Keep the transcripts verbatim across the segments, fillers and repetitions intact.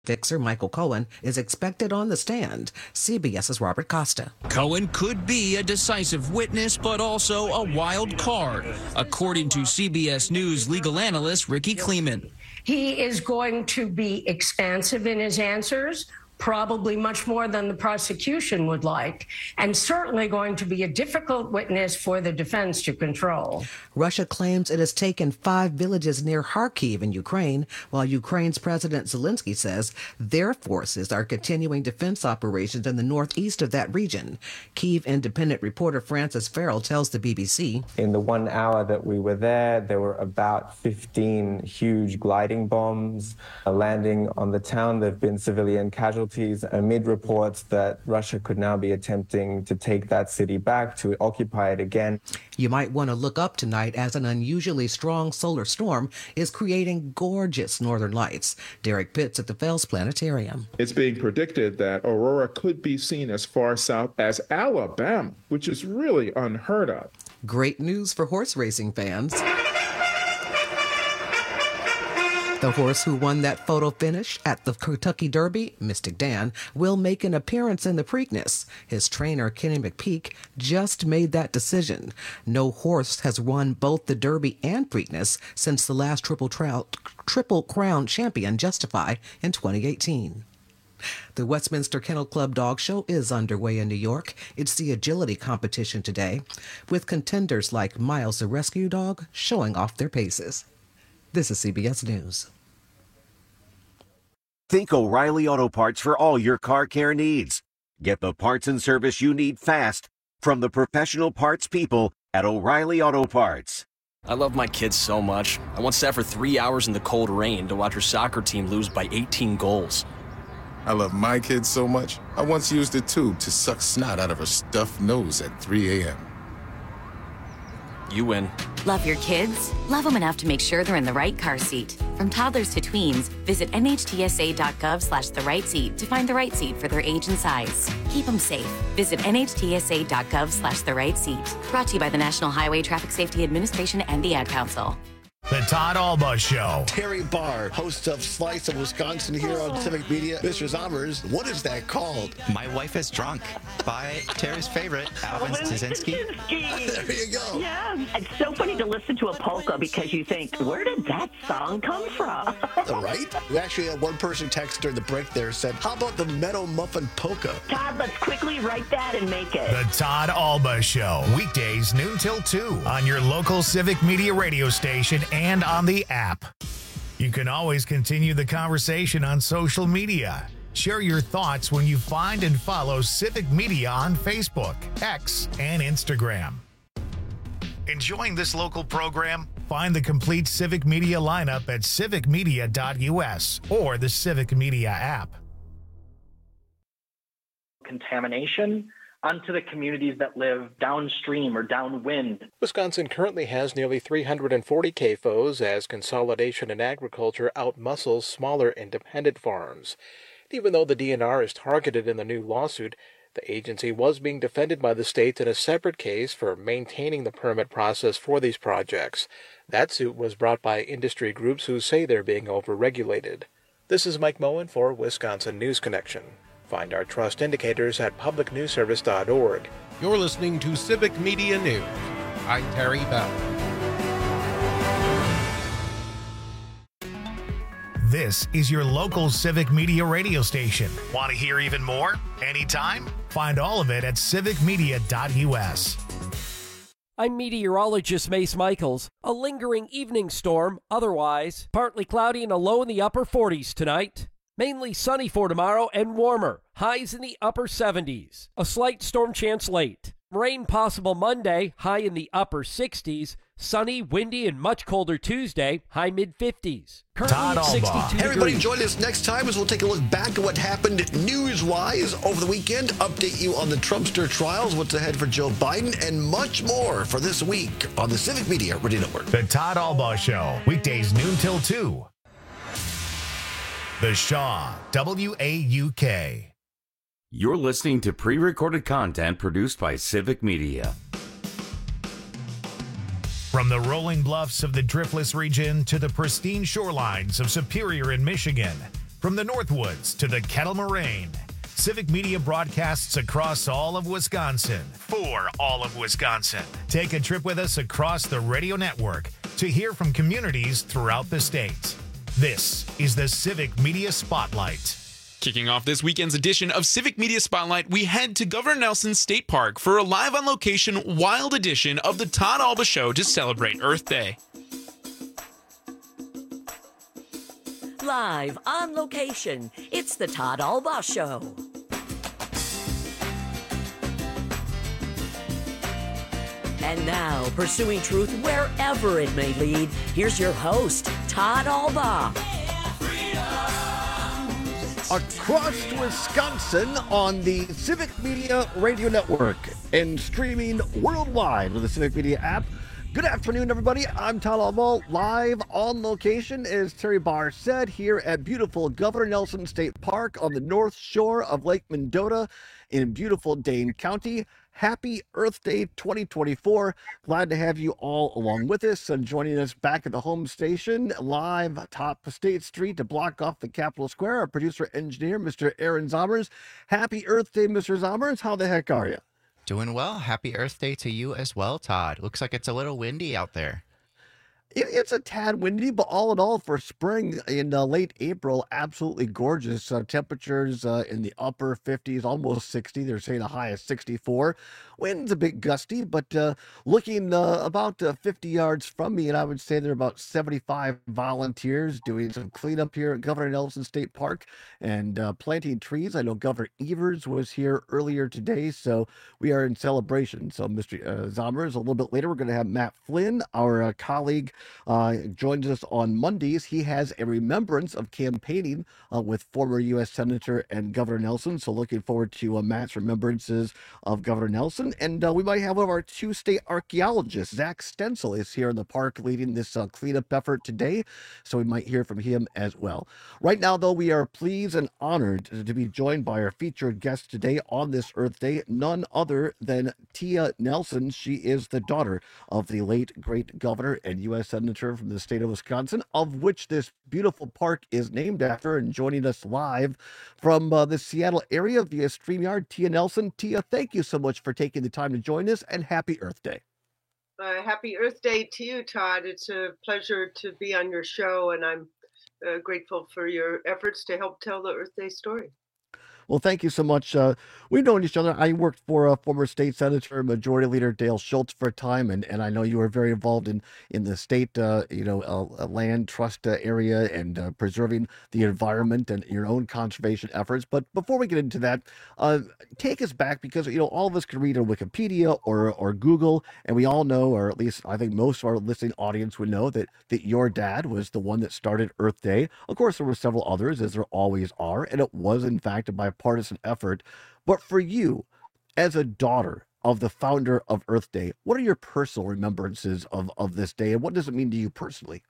fixer Michael Cohen is expected on the stand. CBS's Robert Costa. Cohen could be a decisive witness, but also a wild card, according to C B S News legal analyst Ricky Kleeman. He is going to be expansive in his answers, probably much more than the prosecution would like, and certainly going to be a difficult witness for the defense to control. Russia claims it has taken five villages near Kharkiv in Ukraine, while Ukraine's President Zelensky says their forces are continuing defense operations in the northeast of that region. Kyiv Independent reporter Francis Farrell tells the B B C. In the one hour that we were there, there were about fifteen huge gliding bombs landing on the town. There have been civilian casualties amid reports that Russia could now be attempting to take that city back, to occupy it again. You might want to look up tonight as an unusually strong solar storm is creating gorgeous northern lights. Derek Pitts at the Fels Planetarium. It's being predicted that aurora could be seen as far south as Alabama, which is really unheard of. Great news for horse racing fans. The horse who won that photo finish at the Kentucky Derby, Mystic Dan, will make an appearance in the Preakness. His trainer, Kenny McPeak, just made that decision. No horse has won both the Derby and Preakness since the last Triple, Trou- Triple Crown champion, Justify, in twenty eighteen. The Westminster Kennel Club Dog Show is underway in New York. It's the agility competition today, with contenders like Miles the Rescue Dog showing off their paces. This is C B S News. Think O'Reilly Auto Parts for all your car care needs. Get the parts and service you need fast from the professional parts people at O'Reilly Auto Parts. I love my kids so much. I once sat for three hours in the cold rain to watch her soccer team lose by eighteen goals. I love my kids so much, I once used a tube to suck snot out of her stuffed nose at three a.m. You win. Love your kids? Love them enough to make sure they're in the right car seat. From toddlers to tweens, visit nhtsa.gov slash the right seat to find the right seat for their age and size. Keep them safe. Visit nhtsa.gov slash the right seat. Brought to you by the National Highway Traffic Safety Administration and the Ad Council. The Todd Alba Show. Terry Barr, host of Slice of Wisconsin here on Civic Media. Mister Zommers, what is that called? My Wife is Drunk by Terry's favorite, Alvin Staszynski. There you go. Yeah, it's so funny to listen to a polka because you think, where did that song come from? Right? We actually had one person text during the break there said, how about the Meadow Muffin Polka? Todd, let's quickly write that and make it. The Todd Alba Show. Weekdays noon till two on your local Civic Media radio station and on the app. You can always continue the conversation on social media. Share your thoughts when you find and follow Civic Media on Facebook, X, and Instagram. Enjoying this local program? Find the complete Civic Media lineup at civic media dot u s or the Civic Media app. Contamination onto the communities that live downstream or downwind. Wisconsin currently has nearly three hundred forty C A F Os as consolidation in agriculture outmuscles smaller independent farms. Even though the D N R is targeted in the new lawsuit, the agency was being defended by the states in a separate case for maintaining the permit process for these projects. That suit was brought by industry groups who say they're being overregulated. This is Mike Moen for Wisconsin News Connection. Find our trust indicators at public news service dot org. You're listening to Civic Media News. I'm Terry Bell. This is your local Civic Media radio station. Want to hear even more? Anytime? Find all of it at civic media dot u s. I'm meteorologist Mace Michaels. A lingering evening storm, otherwise partly cloudy and a low in the upper forties tonight. Mainly sunny for tomorrow and warmer. Highs in the upper seventies. A slight storm chance late. Rain possible Monday, high in the upper sixties. Sunny, windy, and much colder Tuesday, high mid-fifties. Currently at sixty-two Hey everybody, degrees. join us next time as we'll take a look back at what happened news-wise over the weekend, update you on the Trumpster trials, what's ahead for Joe Biden, and much more for this week on the Civic Media Radio Network. The Todd Alba Show, weekdays noon till two. The Shaw, W A U K. You're listening to pre-recorded content produced by Civic Media. From the rolling bluffs of the Driftless region to the pristine shorelines of Superior in Michigan, From the Northwoods to the Kettle Moraine, Civic Media broadcasts across all of Wisconsin for all of Wisconsin. Take a trip with us across the radio network to hear from communities throughout the state. This is the Civic Media Spotlight. Kicking off this weekend's edition of Civic Media Spotlight, we head to Governor Nelson State Park for a live on location wild edition of the Todd Alba Show to celebrate Earth Day. Live on location, it's the Todd Alba Show. And now, pursuing truth wherever it may lead, here's your host, Todd Alba. Across Wisconsin on the Civic Media Radio Network and streaming worldwide with the Civic Media app. Good afternoon, everybody. I'm Todd Alba, live on location, as Terry Barr said, here at beautiful Governor Nelson State Park on the north shore of Lake Mendota in beautiful Dane County. Happy Earth Day twenty twenty-four. Glad to have you all along with us and joining us back at the home station, live atop State Street to block off the Capitol Square. Our producer engineer, Mister Aaron Zommers. Happy Earth Day, Mister Zommers. How the heck are you? Doing well. Happy Earth Day to you as well, Todd. Looks like it's a little windy out there. It, it's a tad windy, but all in all, for spring in uh, late April, absolutely gorgeous. Uh, temperatures uh, in the upper fifties, almost sixty. They're saying a high of sixty-four. Wind's a bit gusty, but uh, looking uh, about uh, fifty yards from me, and I would say there are about seventy-five volunteers doing some cleanup here at Governor Nelson State Park and uh, planting trees. I know Governor Evers was here earlier today, so we are in celebration. So, Mister Uh, Zommers, a little bit later, we're going to have Matt Flynn, our uh, colleague, uh, joins us on Mondays. He has a remembrance of campaigning uh, with former U S Senator and Governor Nelson. So looking forward to uh, Matt's remembrances of Governor Nelson. And uh, we might have one of our two state archaeologists, Zach Stencil, is here in the park leading this uh, cleanup effort today. So we might hear from him as well. Right now, though, we are pleased and honored to be joined by our featured guest today on this Earth Day, none other than Tia Nelson. She is the daughter of the late great governor and U S Senator from the state of Wisconsin, of which this beautiful park is named after. And joining us live from uh, the Seattle area via StreamYard, Tia Nelson. Tia, thank you so much for taking the time to join us, and happy Earth Day. Uh, happy Earth Day to you, Todd. It's a pleasure to be on your show, and I'm uh, grateful for your efforts to help tell the Earth Day story. Well, thank you so much. Uh, we've known each other. I worked for uh, former state senator, Majority Leader Dale Schultz for a time, and, and I know you were very involved in in the state, uh, you know, uh, land trust uh, area and uh, preserving the environment and your own conservation efforts. But before we get into that, uh, take us back, because you know all of us can read on Wikipedia or or Google, and we all know, or at least I think most of our listening audience would know, that that your dad was the one that started Earth Day. Of course, there were several others, as there always are, and it was in fact a bipartisan effort. But for you, as a daughter of the founder of Earth Day, what are your personal remembrances of, of this day, and what does it mean to you personally?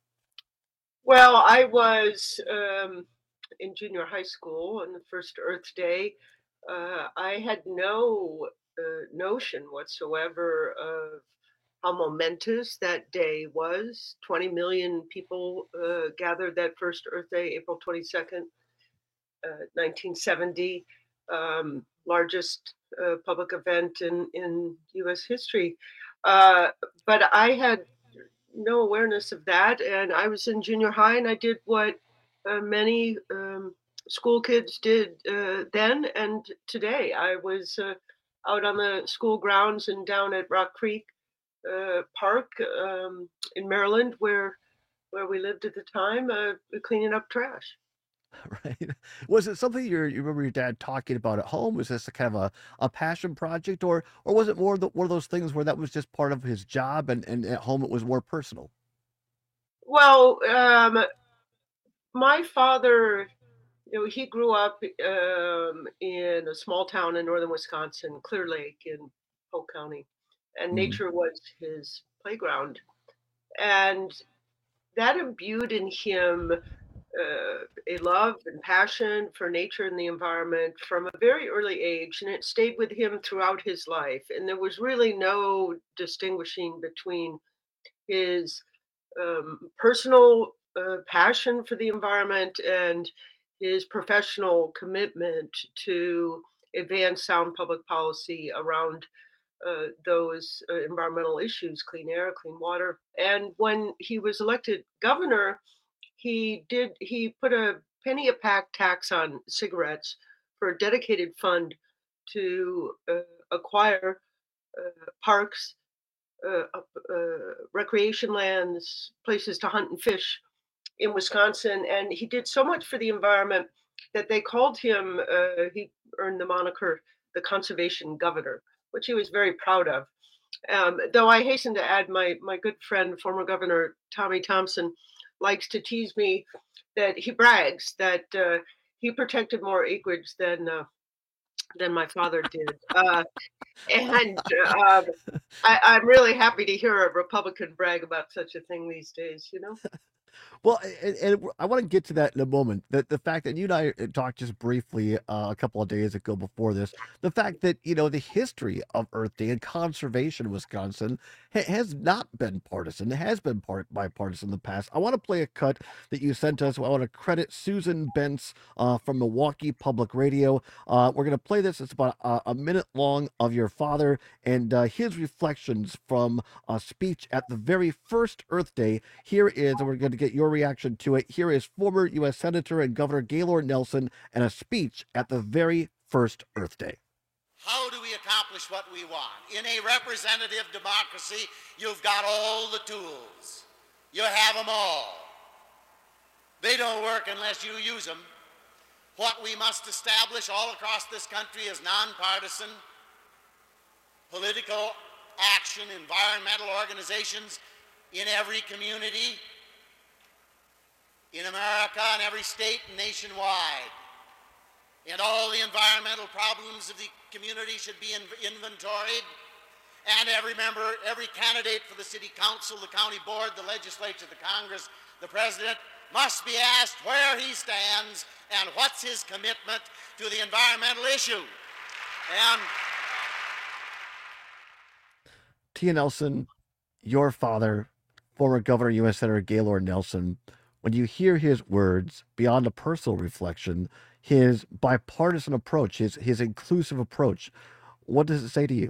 Well, I was um, in junior high school on the first Earth Day. Uh, I had no uh, notion whatsoever of how momentous that day was. twenty million people uh, gathered that first Earth Day, April twenty-second. Uh, nineteen seventy, um, largest uh, public event in, in U S history. Uh, but I had no awareness of that. And I was in junior high, and I did what uh, many um, school kids did uh, then and today. I was uh, out on the school grounds and down at Rock Creek uh, Park um, in Maryland, where, where we lived at the time, uh, cleaning up trash. Right. Was it something you you remember your dad talking about at home? Was this a kind of a, a passion project, or or was it more the, one of those things where that was just part of his job, and, and at home it was more personal? Well, um, my father, you know, he grew up um, in a small town in northern Wisconsin, Clear Lake in Polk County, and mm-hmm. nature was his playground. And that imbued in him Uh, a love and passion for nature and the environment from a very early age, and it stayed with him throughout his life. And there was really no distinguishing between his um, personal uh, passion for the environment and his professional commitment to advance sound public policy around uh, those uh, environmental issues, clean air, clean water. And when he was elected governor, he did he put a penny a pack tax on cigarettes for a dedicated fund to uh, acquire uh, parks, uh, uh, recreation lands, places to hunt and fish in Wisconsin. And he did so much for the environment that they called him, uh, he earned the moniker, the conservation governor, which he was very proud of. Um, though I hasten to add, my, my good friend, former Governor Tommy Thompson, likes to tease me that he brags that uh, he protected more acreage than uh, than my father did. Uh, and uh, I, I'm really happy to hear a Republican brag about such a thing these days, you know? Well, and, and I want to get to that in a moment. That the fact that you and I talked just briefly uh, a couple of days ago before this, the fact that, you know, the history of Earth Day and conservation in Wisconsin ha- has not been partisan. It has been part bipartisan in the past. I want to play a cut that you sent us. I want to credit Susan Bentz uh, from Milwaukee Public Radio. Uh, we're going to play this. It's about a, a minute long of your father and uh, his reflections from a speech at the very first Earth Day. Here is, and we're going to get your reaction to it. Here is former U S Senator and Governor Gaylord Nelson and a speech at the very first Earth Day. How do we accomplish what we want? In a representative democracy, you've got all the tools. You have them all. They don't work unless you use them. What we must establish all across this country is nonpartisan political action, environmental organizations in every community, in America, in every state and nationwide. And all the environmental problems of the community should be in inventoried. And every member, every candidate for the city council, the county board, the legislature, the Congress, the president must be asked where he stands and what's his commitment to the environmental issue. And Tia Nelson, your father, former Governor U S Senator Gaylord Nelson, when you hear his words, beyond a personal reflection, his bipartisan approach, his, his inclusive approach, what does it say to you?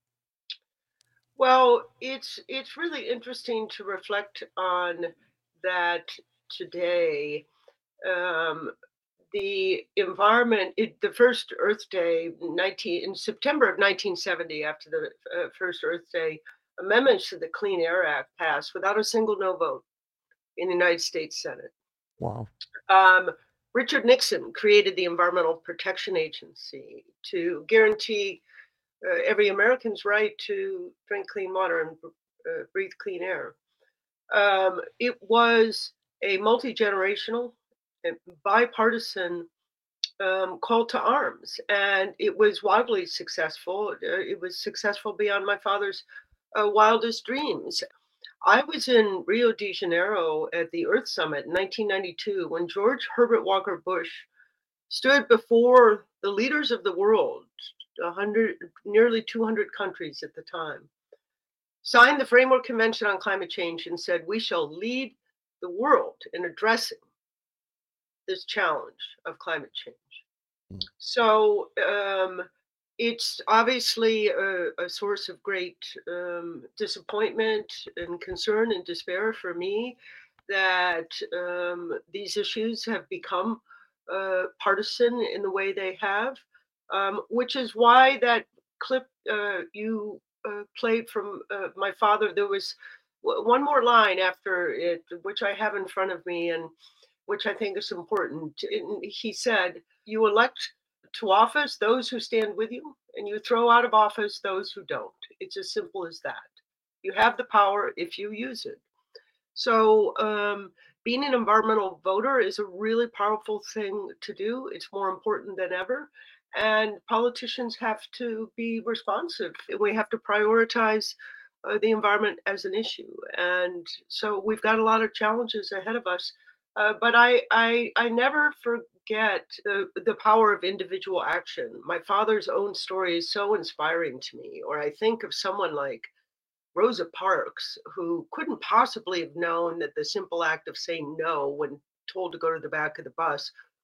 Well, it's it's really interesting to reflect on that today. Um, the environment, it, the first Earth Day, nineteen in September of nineteen seventy, after the uh, first Earth Day, amendments to the Clean Air Act passed without a single no vote in the United States Senate. Wow. Um, Richard Nixon created the Environmental Protection Agency to guarantee uh, every American's right to drink clean water and uh, breathe clean air. Um, it was a multi-generational and bipartisan um, call to arms, and it was wildly successful. Uh, it was successful beyond my father's uh, wildest dreams. I was in Rio de Janeiro at the Earth Summit in nineteen ninety-two when George Herbert Walker Bush stood before the leaders of the world, one hundred, nearly two hundred countries at the time, signed the Framework Convention on Climate Change and said, we shall lead the world in addressing this challenge of climate change. Mm. So um, it's obviously a, a source of great um, disappointment and concern and despair for me that um, these issues have become uh, partisan in the way they have, um, which is why that clip uh, you uh, played from uh, my father, there was w- one more line after it, which I have in front of me and which I think is important. And he said, you elect to office those who stand with you, and you throw out of office those who don't. It's as simple as that. You have the power if you use it. So um, being an environmental voter is a really powerful thing to do. It's more important than ever. And politicians have to be responsive. We have to prioritize uh, the environment as an issue. And so we've got a lot of challenges ahead of us. Uh, but I, I, I never forget the, the power of individual action. My father's own story is so inspiring to me. Or I think of someone like Rosa Parks, who couldn't possibly have known that the simple act of saying no when told to go to the back of the bus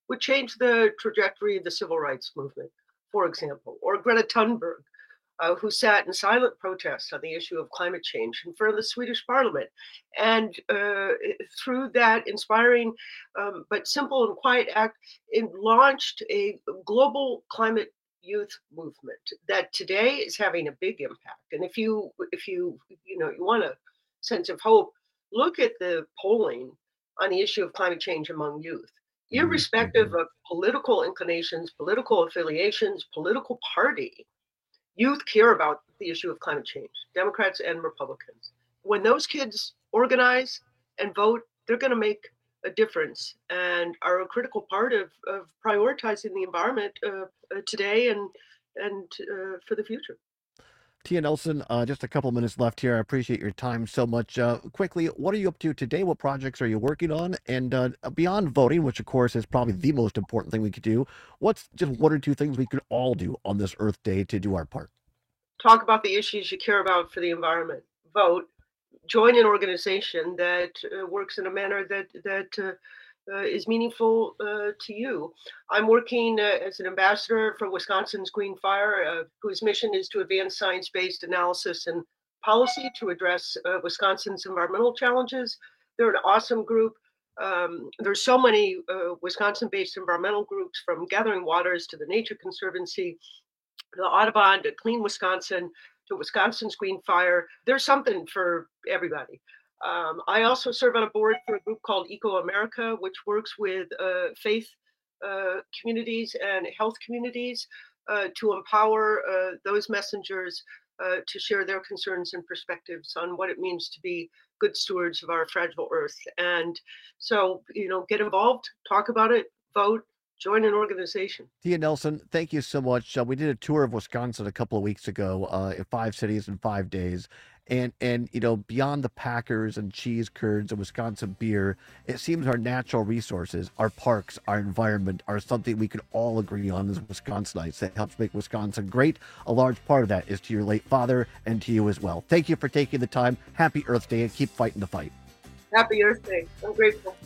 would change the trajectory of the civil rights movement, for example, or Greta Thunberg, uh, who sat in silent protest on the issue of climate change in front of the Swedish parliament. And uh, through that inspiring um, but simple and quiet act, it launched a global climate youth movement that today is having a big impact. And if you, if you, you know, you want a sense of hope, look at the polling on the issue of climate change among youth. Irrespective of political inclinations, political affiliations, political party, youth care about the issue of climate change, Democrats and Republicans. When those kids organize and vote, they're going to make a difference and are a critical part of, of prioritizing the environment uh, uh, today and, and uh, for the future. Tia Nelson, uh, just a couple minutes left here. I appreciate your time so much. Uh, quickly, what are you up to today? What projects are you working on? And uh, beyond voting, which of course is probably the most important thing we could do, what's just one or two things we could all do on this Earth Day to do our part? Talk about the issues you care about for the environment. Vote. Join an organization that uh, works in a manner that that uh, uh, is meaningful uh, to you. I'm working uh, as an ambassador for Wisconsin's Green Fire, uh, whose mission is to advance science-based analysis and policy to address uh, Wisconsin's environmental challenges. They're an awesome group. Um, there's so many uh, Wisconsin-based environmental groups, from Gathering Waters to the Nature Conservancy, the Audubon to Clean Wisconsin to Wisconsin's Green Fire. There's something for everybody. Um, I also serve on a board for a group called Eco America, which works with uh, faith uh, communities and health communities uh, to empower uh, those messengers uh, to share their concerns and perspectives on what it means to be good stewards of our fragile earth. And so, you know, get involved, talk about it, vote, join an organization. Tia Nelson, thank you so much. Uh, we did a tour of Wisconsin a couple of weeks ago uh, in five cities in five days. And, and you know, beyond the Packers and cheese curds and Wisconsin beer, it seems our natural resources, our parks, our environment are something we can all agree on as Wisconsinites that helps make Wisconsin great. A large part of that is to your late father and to you as well. Thank you for taking the time. Happy Earth Day and keep fighting the fight. Happy Earth Day. I'm grateful.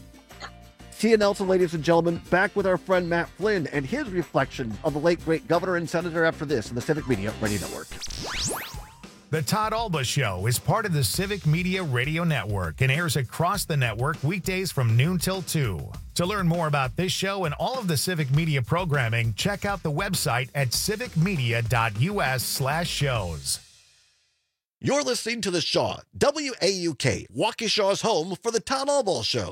Tia Nelson, ladies and gentlemen, back with our friend Matt Flynn and his reflection of the late, great governor and senator after this on the Civic Media Radio Network. The Todd Alba Show is part of the Civic Media Radio Network and airs across the network weekdays from noon till two. To learn more about this show and all of the Civic Media programming, check out the website at civicmedia.us slash shows. You're listening to The Shaw, W A U K, Waukesha's home for the Todd Alba Show.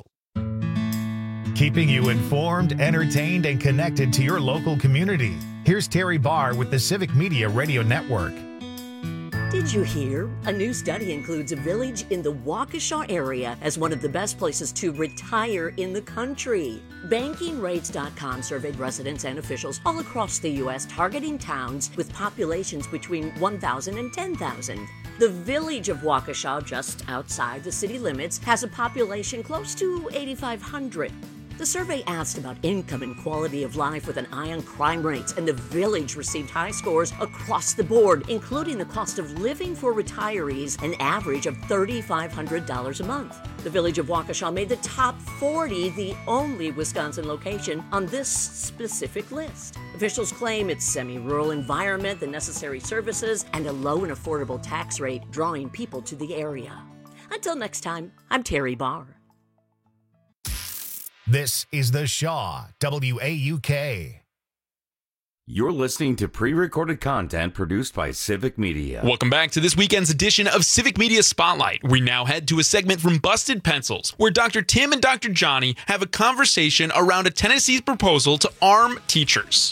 Keeping you informed, entertained, and connected to your local community. Here's Terry Barr with the Civic Media Radio Network. Did you hear? A new study includes a village in the Waukesha area as one of the best places to retire in the country. Banking Rates dot com surveyed residents and officials all across the U S targeting towns with populations between one thousand and ten thousand. The village of Waukesha, just outside the city limits, has a population close to eighty-five hundred. The survey asked about income and quality of life with an eye on crime rates, and the village received high scores across the board, including the cost of living for retirees, an average of three thousand five hundred dollars a month. The village of Waukesha made the top forty, the only Wisconsin location on this specific list. Officials claim its semi-rural environment, the necessary services, and a low and affordable tax rate drawing people to the area. Until next time, I'm Terry Barr. This is The Shaw, W A U K. You're listening to pre-recorded content produced by Civic Media. Welcome back to this weekend's edition of Civic Media Spotlight. We now head to a segment from Busted Pencils, where Doctor Tim and Doctor Johnny have a conversation around a Tennessee's proposal to arm teachers.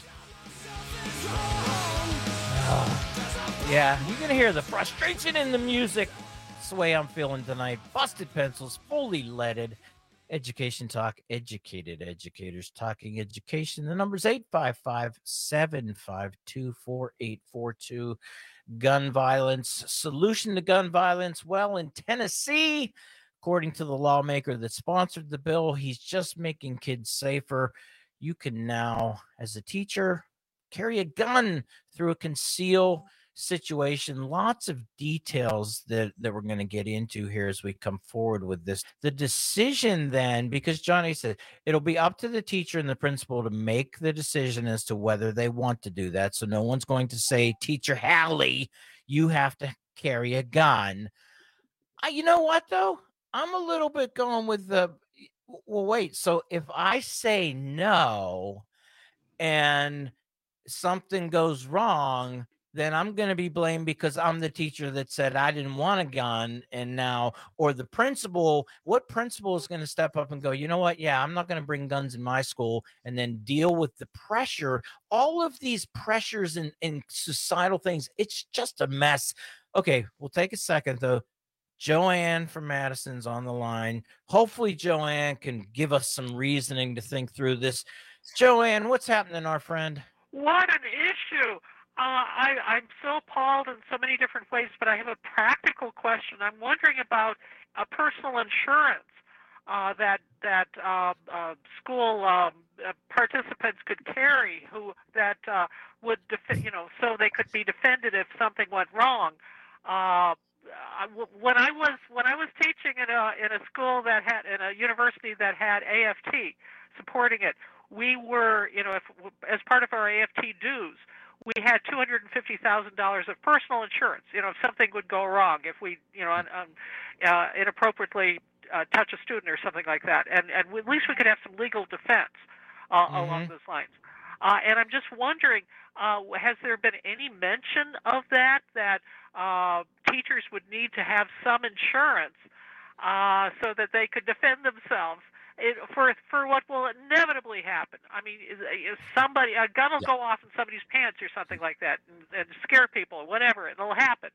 Uh, yeah, you're going to hear the frustration in the music. That's the way I'm feeling tonight. Busted Pencils, fully leaded. Education Talk, educated educators talking education. The number's eight five five, seven five two, four eight four two. Gun violence, solution to gun violence. Well, in Tennessee, according to the lawmaker that sponsored the bill, he's just making kids safer. You can now, as a teacher, carry a gun through a conceal situation, lots of details that, that we're going to get into here as we come forward with this. The decision then, because Johnny said it'll be up to the teacher and the principal to make the decision as to whether they want to do that. So no one's going to say, Teacher Hallie, you have to carry a gun. I, you know what, though? I'm a little bit going with the, well, wait. So if I say no and something goes wrong, then I'm going to be blamed because I'm the teacher that said I didn't want a gun. And now, or the principal, what principal is going to step up and go, you know what? Yeah, I'm not going to bring guns in my school, and then deal with the pressure, all of these pressures and, and societal things. It's just a mess. Okay, we'll take a second though. Joanne from Madison's on the line. Hopefully Joanne can give us some reasoning to think through this. Joanne, what's happening, our friend? What an issue. Uh, I, I'm so appalled in so many different ways, but I have a practical question. I'm wondering about uh, personal insurance uh, that that uh, uh, school um, uh, participants could carry, who that uh, would, def- you know, so they could be defended if something went wrong. Uh, when I was when I was teaching in a in a school that had in a university that had A F T supporting it, we were, you know, if, as part of our A F T dues, we had two hundred fifty thousand dollars of personal insurance. You know, if something would go wrong, if we, you know, un, un, uh, inappropriately uh, touch a student or something like that, and and at least we could have some legal defense uh, mm-hmm. along those lines. Uh, and I'm just wondering, uh, has there been any mention of that, that uh, teachers would need to have some insurance uh, so that they could defend themselves it, for for what will inevitably happen? I mean, is, is somebody, a gun will yeah. go off in somebody's pants or something like that and, and scare people or whatever. It'll happen.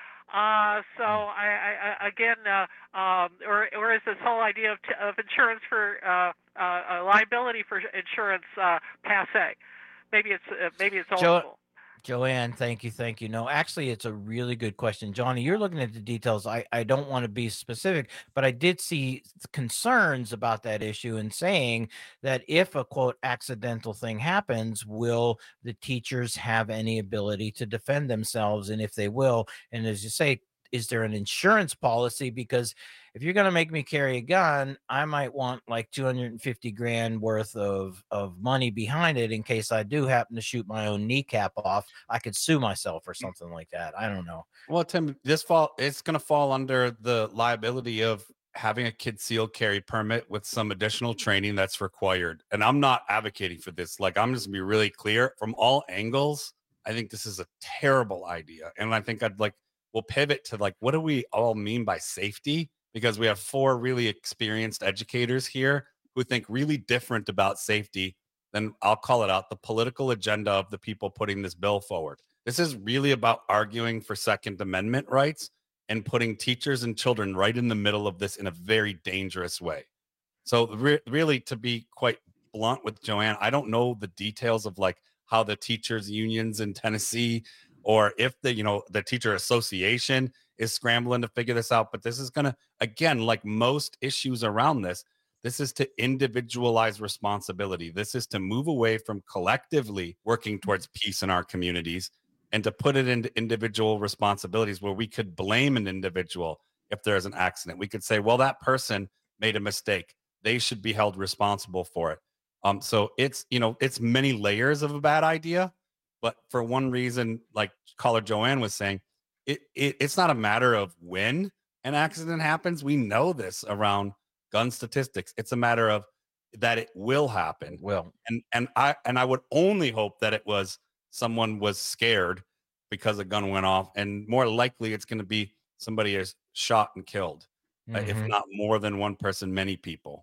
Uh, so I, I, I again, uh, um, or or is this whole idea of, t- of insurance for uh, uh, liability for insurance uh, passe? Maybe it's uh, maybe it's old Jo- school. Joanne, thank you, thank you. No, actually, it's a really good question. Johnny, you're looking at the details. I, I don't want to be specific, but I did see concerns about that issue and saying that if a, quote, accidental thing happens, will the teachers have any ability to defend themselves? And if they will, and as you say, is there an insurance policy? Because if you're going to make me carry a gun, I might want like two hundred fifty grand worth of, of money behind it in case I do happen to shoot my own kneecap off. I could sue myself or something like that. I don't know. Well, Tim, this fall, it's going to fall under the liability of having a concealed carry permit with some additional training that's required. And I'm not advocating for this. Like, I'm just going to be really clear from all angles. I think this is a terrible idea. And I think I'd like, we'll pivot to like, what do we all mean by safety? Because we have four really experienced educators here who think really different about safety than, I'll call it out, the political agenda of the people putting this bill forward. This is really about arguing for Second Amendment rights and putting teachers and children right in the middle of this in a very dangerous way. So re- really, to be quite blunt with Joanne, I don't know the details of like how the teachers unions in Tennessee, or if the, you know, the teacher association is scrambling to figure this out. But this is going to, again, like most issues around this, this is to individualize responsibility. This is to move away from collectively working towards peace in our communities and to put it into individual responsibilities where we could blame an individual if there's an accident. We could say, well, that person made a mistake. They should be held responsible for it. Um, so it's, you know, it's many layers of a bad idea. But for one reason, like caller Joanne was saying, it, it it's not a matter of when an accident happens. We know this around gun statistics. It's a matter of that it will happen. Will. And and I and I would only hope that it was someone was scared because a gun went off, and more likely it's going to be somebody is shot and killed, mm-hmm. uh, if not more than one person, many people.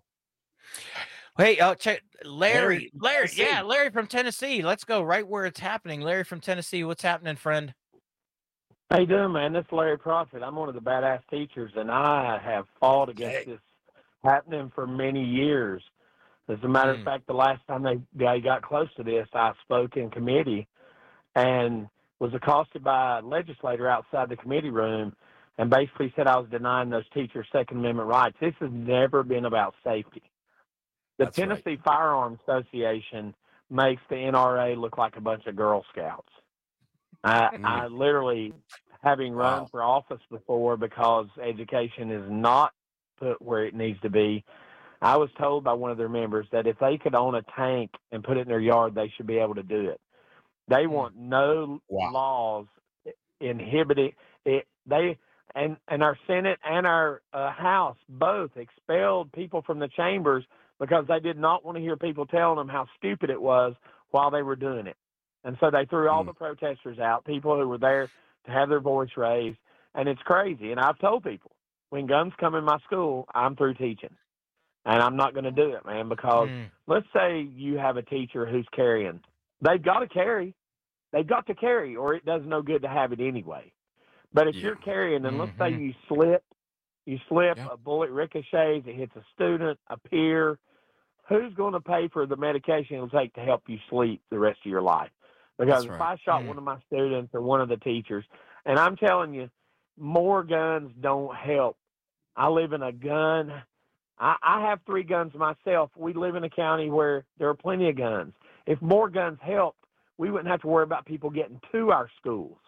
Hey, oh, check Larry, Larry, yeah, Larry from Tennessee. Let's go right where it's happening. Larry from Tennessee, what's happening, friend? How you doing, man? This is Larry Prophet. I'm one of the badass teachers, and I have fought against this happening for many years. As a matter mm. of fact, the last time they, they got close to this, I spoke in committee and was accosted by a legislator outside the committee room and basically said I was denying those teachers' Second Amendment rights. This has never been about safety. The That's Tennessee right. Firearms Association makes the N R A look like a bunch of Girl Scouts. I, Mm. I literally, having run Wow. for office before because education is not put where it needs to be, I was told by one of their members that if they could own a tank and put it in their yard, they should be able to do it. They want no Wow. laws inhibiting it. They and and our Senate and our uh, House both expelled people from the chambers because they did not want to hear people telling them how stupid it was while they were doing it. And so they threw all the protesters out, people who were there to have their voice raised. And it's crazy. And I've told people, when guns come in my school, I'm through teaching. And I'm not going to do it, man, because Mm. let's say you have a teacher who's carrying. They've got to carry. They've got to carry, or it does no good to have it anyway. But if Yeah. you're carrying, and let's say Mhm. you slip, you slip, Yeah. a bullet ricochets, it hits a student, a peer, who's going to pay for the medication it'll take to help you sleep the rest of your life? Because That's if right. I shot Mm. one of my students or one of the teachers, and I'm telling you, more guns don't help. I live in a gun. I, I have three guns myself. We live in a county where there are plenty of guns. If more guns helped, we wouldn't have to worry about people getting to our schools.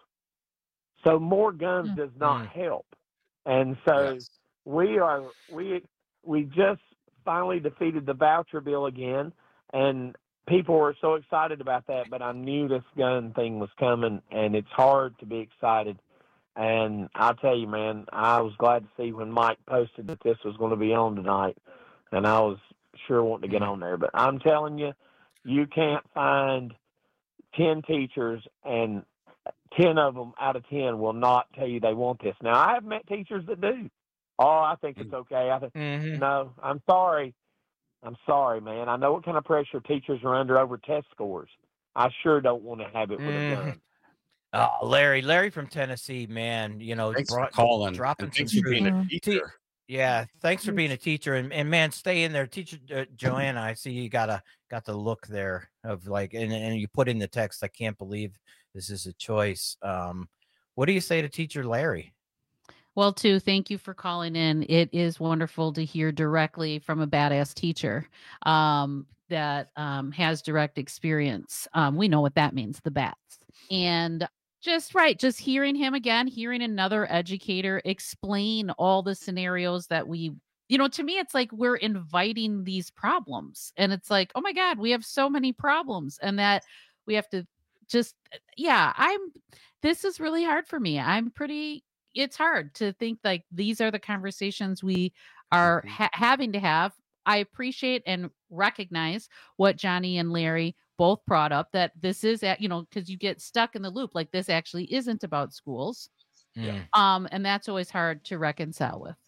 So more guns does not Mm. help. And so Yes. we are we we just finally defeated the voucher bill again, and people were so excited about that, but I knew this gun thing was coming, and it's hard to be excited. And I'll tell you, man, I was glad to see when Mike posted that this was going to be on tonight, and I was sure wanting to get on there. But I'm telling you, you can't find ten teachers, and ten of them out of ten will not tell you they want this. Now, I have met teachers that do. Oh, I think it's okay. I think, Mhm. no, I'm sorry. I'm sorry, man. I know what kind of pressure teachers are under over test scores. I sure don't want to have it with Mhm. a gun. Oh, Larry, Larry from Tennessee, man, you know, Thanks for brought, calling. dropping And some thanks for being a truth. teacher. Yeah, thanks for being a teacher, and, and man, stay in there, teacher uh, Joanna. I see you got a got the look there of like, and and you put in the text. I can't believe this is a choice. Um, what do you say to teacher Larry? Well, too, thank you for calling in. It is wonderful to hear directly from a badass teacher um, that um, has direct experience. Um, we know what that means, the bats. And just right, just hearing him again, hearing another educator explain all the scenarios that we, you know, to me, it's like we're inviting these problems. And it's like, oh my God, we have so many problems, and that we have to just, yeah, I'm, this is really hard for me. I'm pretty, it's hard to think like these are the conversations we are ha- having to have. I appreciate and recognize what Johnny and Larry both brought up, that this is at, you know, because you get stuck in the loop, like this actually isn't about schools. Yeah. Um, and that's always hard to reconcile with.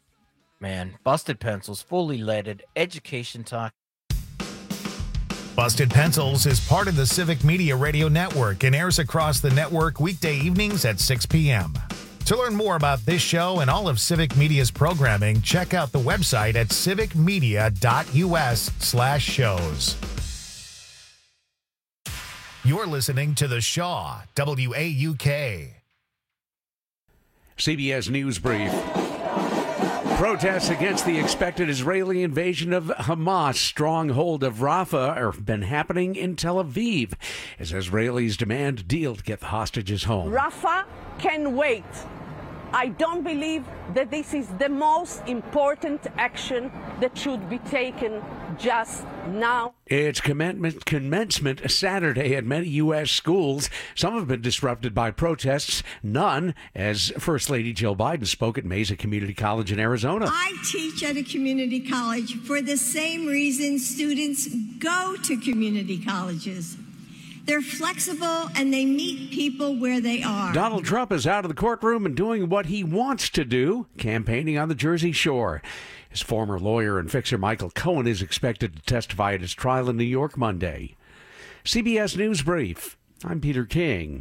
Man, Busted Pencils, fully leaded education talk. Busted Pencils is part of the Civic Media Radio Network and airs across the network weekday evenings at six p.m. To learn more about this show and all of Civic Media's programming, check out the website at civicmedia.us slash shows. You're listening to The Shaw, W A U K. C B S News Brief. Protests against the expected Israeli invasion of Hamas stronghold of Rafah have been happening in Tel Aviv as Israelis demand a deal to get the hostages home. Rafah can wait. I don't believe that this is the most important action that should be taken just now. It's commencement, commencement Saturday at many U S schools. Some have been disrupted by protests, none as First Lady Jill Biden spoke at Mesa Community College in Arizona. I teach at a community college for the same reason students go to community colleges. They're flexible and they meet people where they are. Donald Trump is out of the courtroom and doing what he wants to do, campaigning on the Jersey Shore. His former lawyer and fixer Michael Cohen is expected to testify at his trial in New York Monday. C B S News Brief. I'm Peter King.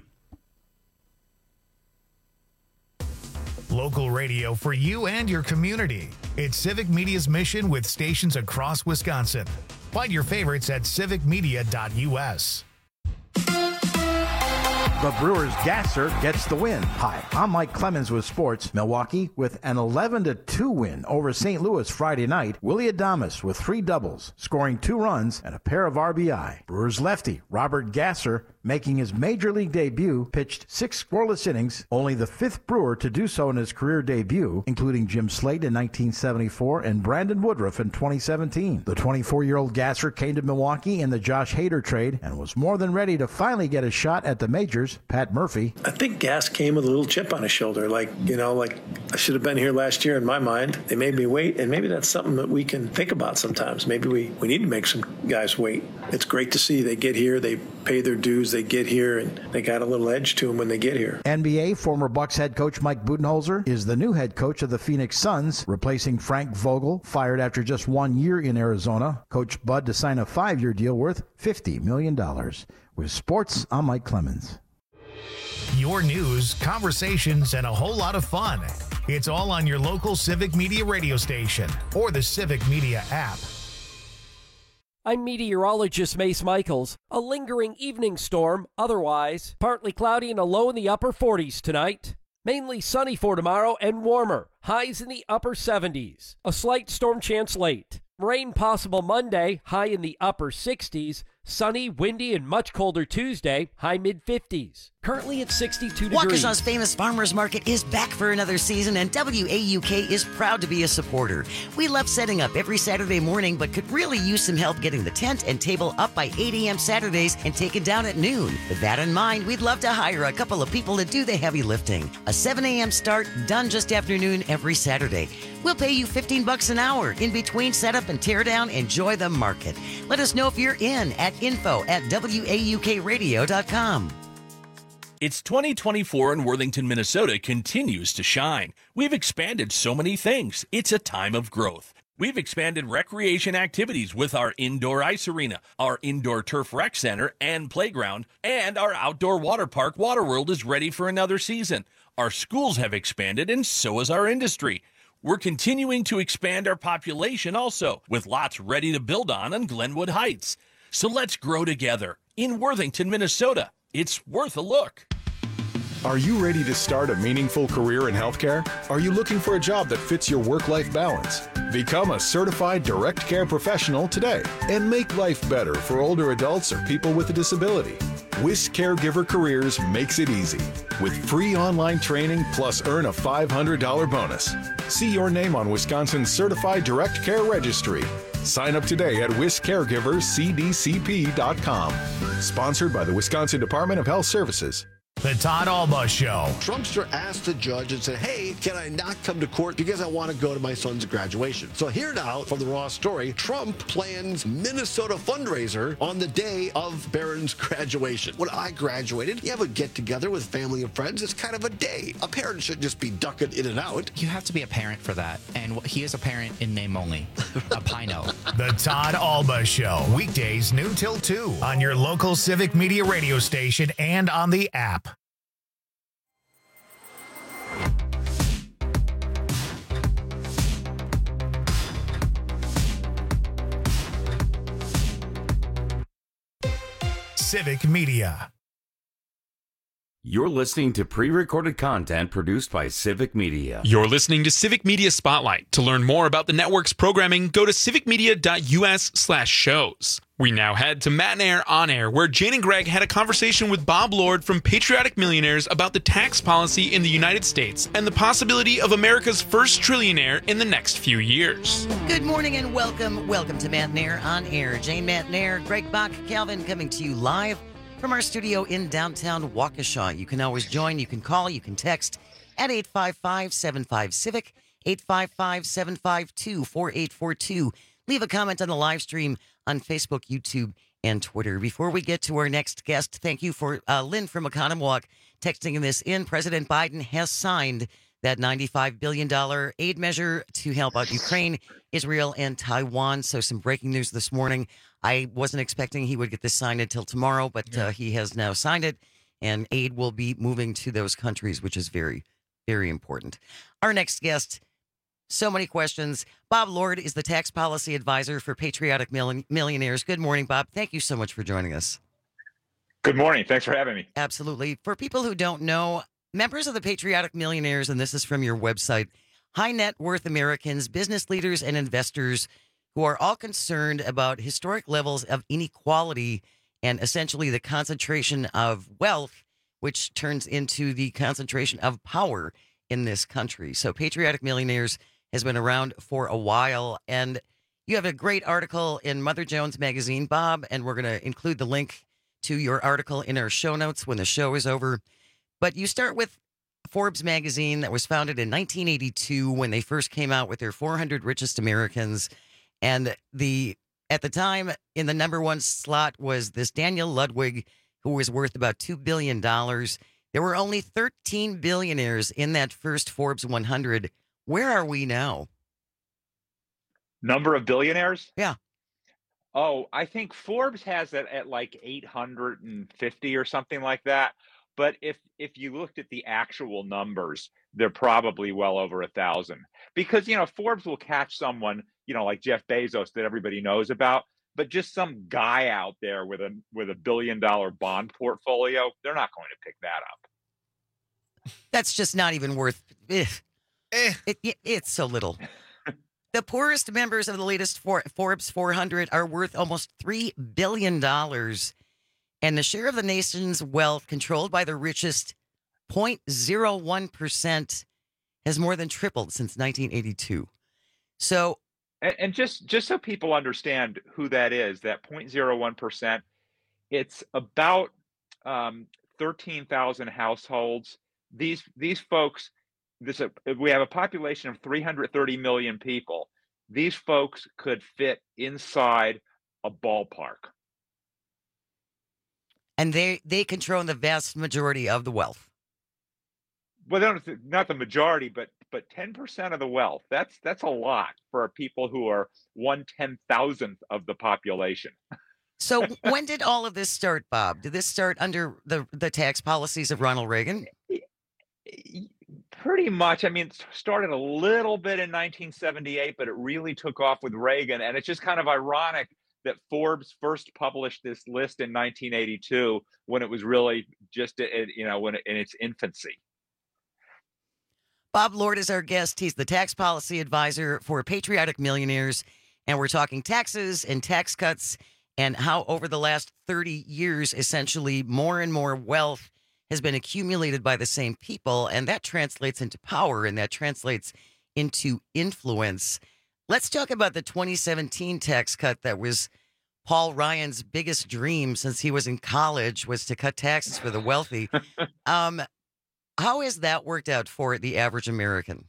Local radio for you and your community. It's Civic Media's mission with stations across Wisconsin. Find your favorites at civic media dot u s. The Brewers Gasser gets the win. Hi, I'm Mike Clemens with sports. Milwaukee with an eleven to two win over Saint Louis Friday night. Willie Adames with three doubles, scoring two runs and a pair of R B I. Brewers lefty Robert Gasser, making his major league debut, pitched six scoreless innings, only the fifth Brewer to do so in his career debut, including Jim Slate in nineteen seventy-four and Brandon Woodruff in twenty seventeen. The twenty-four-year-old Gasser came to Milwaukee in the Josh Hader trade and was more than ready to finally get a shot at the majors. Pat Murphy. I think Gas came with a little chip on his shoulder, like, you know, like I should have been here last year in my mind. They made me wait, and maybe that's something that we can think about sometimes. Maybe we, we need to make some guys wait. It's great to see they get here, they pay their dues, they get here, and they got a little edge to them when they get here. N B A former Bucks head coach Mike Budenholzer is the new head coach of the Phoenix Suns, replacing Frank Vogel, fired after just one year in Arizona. Coach Bud to sign a five-year deal worth fifty million dollars. With sports, I'm Mike Clemens. Your news, conversations, and a whole lot of fun. It's all on your local Civic Media radio station or the Civic Media app. I'm meteorologist Mace Michaels. A lingering evening storm, otherwise partly cloudy and a low in the upper forties tonight. Mainly sunny for tomorrow and warmer. Highs in the upper seventies. A slight storm chance late. Rain possible Monday, high in the upper sixties. Sunny, windy, and much colder Tuesday, high mid-fifties. Currently at sixty-two degrees. Waukesha's famous farmers market is back for another season, and W A U K is proud to be a supporter. We love setting up every Saturday morning, but could really use some help getting the tent and table up by eight a.m. Saturdays and taken down at noon. With that in mind, we'd love to hire a couple of people to do the heavy lifting. A seven a.m. start, done just after noon every Saturday. We'll pay you fifteen bucks an hour. In between setup and tear down, enjoy the market. Let us know if you're in at info at W A U K radio dot com. It's twenty twenty-four and Worthington, Minnesota continues to shine. We've expanded so many things. It's a time of growth. We've expanded recreation activities with our indoor ice arena, our indoor turf rec center and playground, and our outdoor water park Waterworld is ready for another season. Our schools have expanded and so has our industry. We're continuing to expand our population also, with lots ready to build on in Glenwood Heights. So let's grow together in Worthington, Minnesota. It's worth a look. Are you ready to start a meaningful career in healthcare? Are you looking for a job that fits your work-life balance? Become a certified direct care professional today and make life better for older adults or people with a disability. Wisc Caregiver Careers makes it easy with free online training plus earn a five hundred dollars bonus. See your name on Wisconsin's Certified Direct Care Registry. Sign up today at wisc caregivers c d c p dot com. Sponsored by the Wisconsin Department of Health Services. The Todd Alba Show. Trumpster asked the judge and said, hey, can I not come to court because I want to go to my son's graduation? So here now from the Raw story, Trump plans Minnesota fundraiser on the day of Barron's graduation. When I graduated, you have a get-together with family and friends. It's kind of a day. A parent should just be ducking in and out. You have to be a parent for that. And he is a parent in name only. A Pino. The Todd Alba Show. Weekdays noon till two on your local Civic Media radio station and on the app. Civic Media. You're listening to pre-recorded content produced by Civic Media. You're listening to Civic Media Spotlight. To learn more about the network's programming, go to civic media dot u s slash shows. We now head to Matt and Air On Air, where Jane and Greg had a conversation with Bob Lord from Patriotic Millionaires about the tax policy in the United States and the possibility of America's first trillionaire in the next few years. Good morning and welcome. Welcome to Matt and Air On Air. Jane, Matt and Air, Greg Bach, Calvin coming to you live from our studio in downtown Waukesha. You can always join, you can call, you can text at eight five five, seven five, CIVIC, eight five five, seven five two, four eight four two. Leave a comment on the live stream on Facebook, YouTube, and Twitter. Before we get to our next guest, thank you for uh, Lynn from Economwalk texting this in. President Biden has signed that ninety-five billion dollars aid measure to help out Ukraine, Israel, and Taiwan. So some breaking news this morning. I wasn't expecting he would get this signed until tomorrow, but yeah. uh, he has now signed it, and aid will be moving to those countries, which is very, very important. Our next guest, so many questions. Bob Lord is the tax policy advisor for Patriotic Millionaires. Good morning, Bob. Thank you so much for joining us. Good morning. Thanks for having me. Absolutely. For people who don't know, members of the Patriotic Millionaires, and this is from your website, high net worth Americans, business leaders, and investors who are all concerned about historic levels of inequality and essentially the concentration of wealth, which turns into the concentration of power in this country. So Patriotic Millionaires has been around for a while, and you have a great article in Mother Jones Magazine, Bob, and we're going to include the link to your article in our show notes when the show is over. But you start with Forbes magazine that was founded in nineteen eighty-two when they first came out with their four hundred richest Americans. And the at the time, in the number one slot was this Daniel Ludwig, who was worth about two billion dollars. There were only thirteen billionaires in that first Forbes one hundred. Where are we now? Number of billionaires? Yeah. Oh, I think Forbes has it at like eight hundred fifty or something like that. But if if you looked at the actual numbers, they're probably well over a thousand. Because, you know, Forbes will catch someone, you know, like Jeff Bezos that everybody knows about, but just some guy out there with a with a billion dollar bond portfolio, they're not going to pick that up. That's just not even worth eh. It, it, it's so little. The poorest members of the latest For- Forbes four hundred are worth almost three billion dollars. And the share of the nation's wealth controlled by the richest, zero point zero one percent, has more than tripled since nineteen eighty-two. So, and, and just just so people understand who that is, that zero point zero one percent, it's about um, thirteen thousand households. These these folks, this uh, we have a population of three hundred thirty million people. These folks could fit inside a ballpark. And they, they control the vast majority of the wealth. Well, they don't, not the majority, but but ten percent of the wealth. That's that's a lot for people who are one ten thousandth of the population. So when did all of this start, Bob? Did this start under the the tax policies of Ronald Reagan? Pretty much. I mean, it started a little bit in nineteen seventy-eight, but it really took off with Reagan. And it's just kind of ironic that Forbes first published this list in nineteen eighty-two when it was really just, you know, when it, in its infancy. Bob Lord is our guest. He's the tax policy advisor for Patriotic Millionaires. And we're talking taxes and tax cuts and how over the last thirty years, essentially more and more wealth has been accumulated by the same people. And that translates into power and that translates into influence. Let's talk about the twenty seventeen tax cut that was Paul Ryan's biggest dream since he was in college, was to cut taxes for the wealthy. um, how has that worked out for the average American?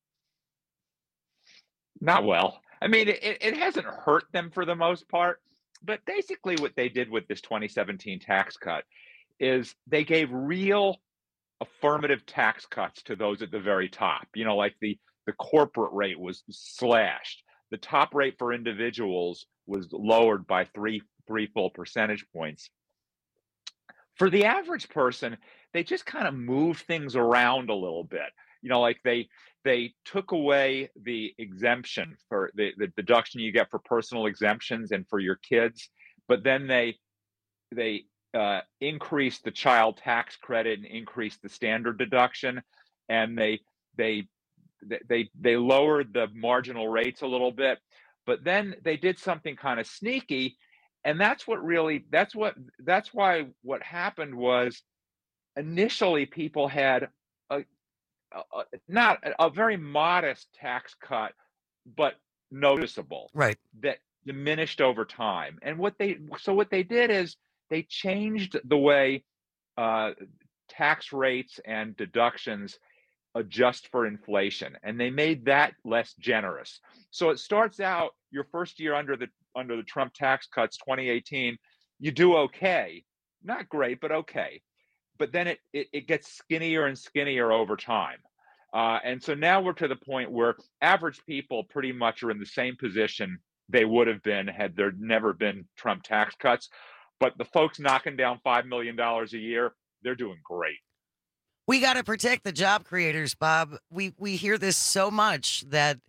Not well. I mean, it, it hasn't hurt them for the most part, but basically what they did with this twenty seventeen tax cut is they gave real affirmative tax cuts to those at the very top. You know, like the The corporate rate was slashed. The top rate for individuals was lowered by three three full percentage points. For the average person, they just kind of moved things around a little bit. You know, like they they took away the exemption for the, the deduction you get for personal exemptions and for your kids, but then they they uh, increased the child tax credit and increased the standard deduction, and they they They they lowered the marginal rates a little bit, but then they did something kind of sneaky, and that's what really that's what that's why what happened was initially people had a, a, a not a, a very modest tax cut, but noticeable, right? That diminished over time. And what they so what they did is they changed the way uh, tax rates and deductions adjust for inflation, and they made that less generous. So it starts out your first year under the under the Trump tax cuts, twenty eighteen, you do okay, not great, but okay. But then it it, it gets skinnier and skinnier over time, uh, and so now we're to the point where average people pretty much are in the same position they would have been had there never been Trump tax cuts. But the folks knocking down five million dollars a year, they're doing great. We got to protect the job creators, Bob. We we hear this so much that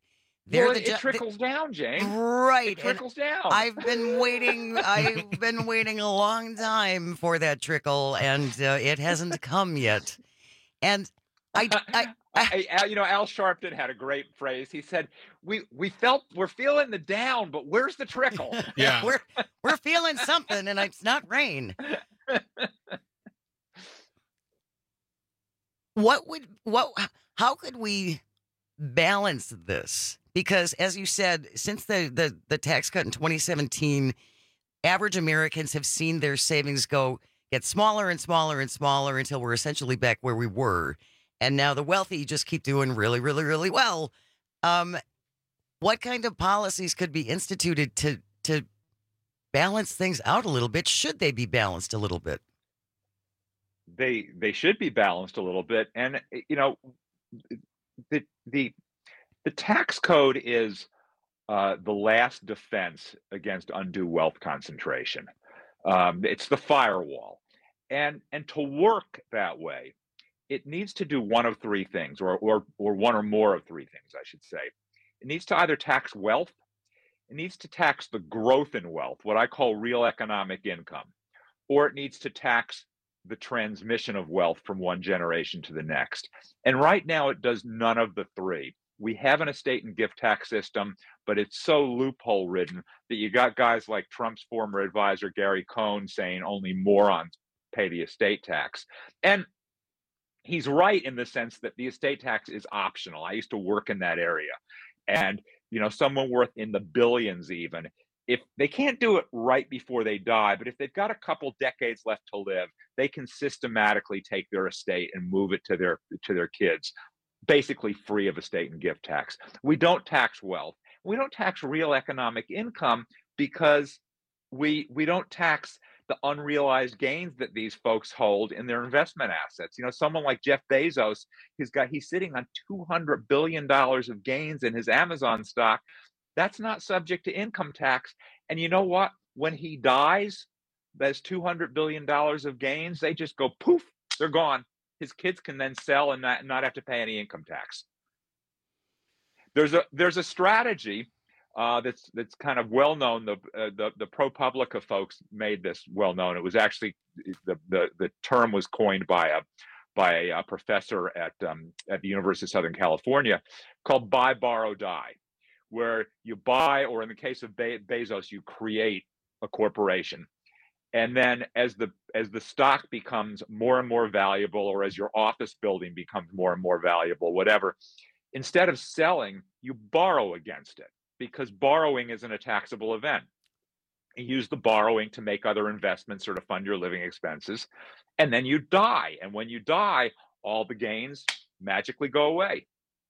They're well, the it ju- trickles down, Jane. Right. It trickles down. I've been waiting. I've been waiting a long time for that trickle, and uh, it hasn't come yet. And I, I, I, Al, you know, Al Sharpton had a great phrase. He said, "We we felt we're feeling the down, but where's the trickle?" Yeah, we're we're feeling something, and it's not rain. What would what? How could we balance this? Because, as you said, since the, the, the tax cut in twenty seventeen, average Americans have seen their savings go get smaller and smaller and smaller until we're essentially back where we were. And now the wealthy just keep doing really, really, really well. Um, what kind of policies could be instituted to to balance things out a little bit? Should they be balanced a little bit? They they should be balanced a little bit. And, you know, the the The tax code is uh, the last defense against undue wealth concentration. Um, it's the firewall. And, and to work that way, it needs to do one of three things, or, or, or one or more of three things, I should say. It needs to either tax wealth, it needs to tax the growth in wealth, what I call real economic income, or it needs to tax the transmission of wealth from one generation to the next. And right now, it does none of the three. We have an estate and gift tax system, but it's so loophole ridden that you got guys like Trump's former advisor, Gary Cohn, saying only morons pay the estate tax. And he's right in the sense that the estate tax is optional. I used to work in that area. And, you know, someone worth in the billions even, if they can't do it right before they die, but if they've got a couple decades left to live, they can systematically take their estate and move it to their to their kids, basically free of estate and gift tax. We don't tax wealth. We don't tax real economic income because we we don't tax the unrealized gains that these folks hold in their investment assets. You know, someone like Jeff Bezos, he's got he's sitting on two hundred billion dollars of gains in his Amazon stock. That's not subject to income tax. And you know what? When he dies, those two hundred billion dollars of gains, they just go poof, they're gone. His kids can then sell and not, not have to pay any income tax. There's a there's a strategy uh, that's that's kind of well known. The uh, the the ProPublica folks made this well known. It was actually the the the term was coined by a by a, a professor at um, at the University of Southern California called buy, borrow, die, where you buy, or in the case of Be- Bezos, you create a corporation. And then as the as the stock becomes more and more valuable, or as your office building becomes more and more valuable, whatever, instead of selling, you borrow against it, because borrowing isn't a taxable event. You use the borrowing to make other investments or to fund your living expenses. And then you die. And when you die, all the gains magically go away.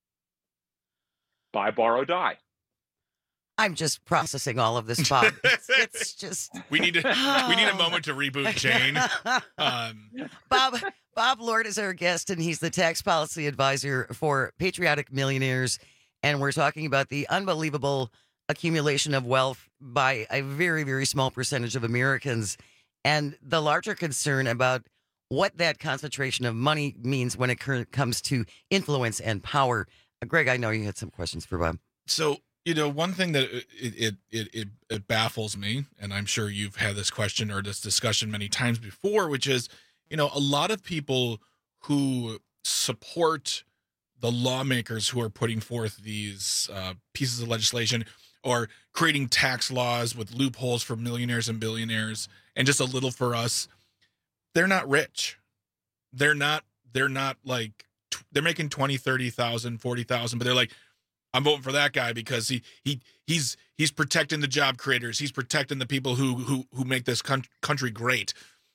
Buy, borrow, die. I'm just processing all of this, Bob. It's, it's just we need to we need a moment to reboot Jane. Um, Bob Bob Lord is our guest, and he's the tax policy advisor for Patriotic Millionaires, and we're talking about the unbelievable accumulation of wealth by a very, very small percentage of Americans, and the larger concern about what that concentration of money means when it comes to influence and power. Uh, Greg, I know you had some questions for Bob. So. You know, one thing that it, it it it it baffles me, and I'm sure you've had this question or this discussion many times before, which is, you know, a lot of people who support the lawmakers who are putting forth these uh, pieces of legislation or creating tax laws with loopholes for millionaires and billionaires and just a little for us, they're not rich. They're not, they're not like, they're making twenty, thirty thousand, forty thousand, but they're like, I'm voting for that guy because he he he's he's protecting the job creators. He's protecting the people who who who make this country great.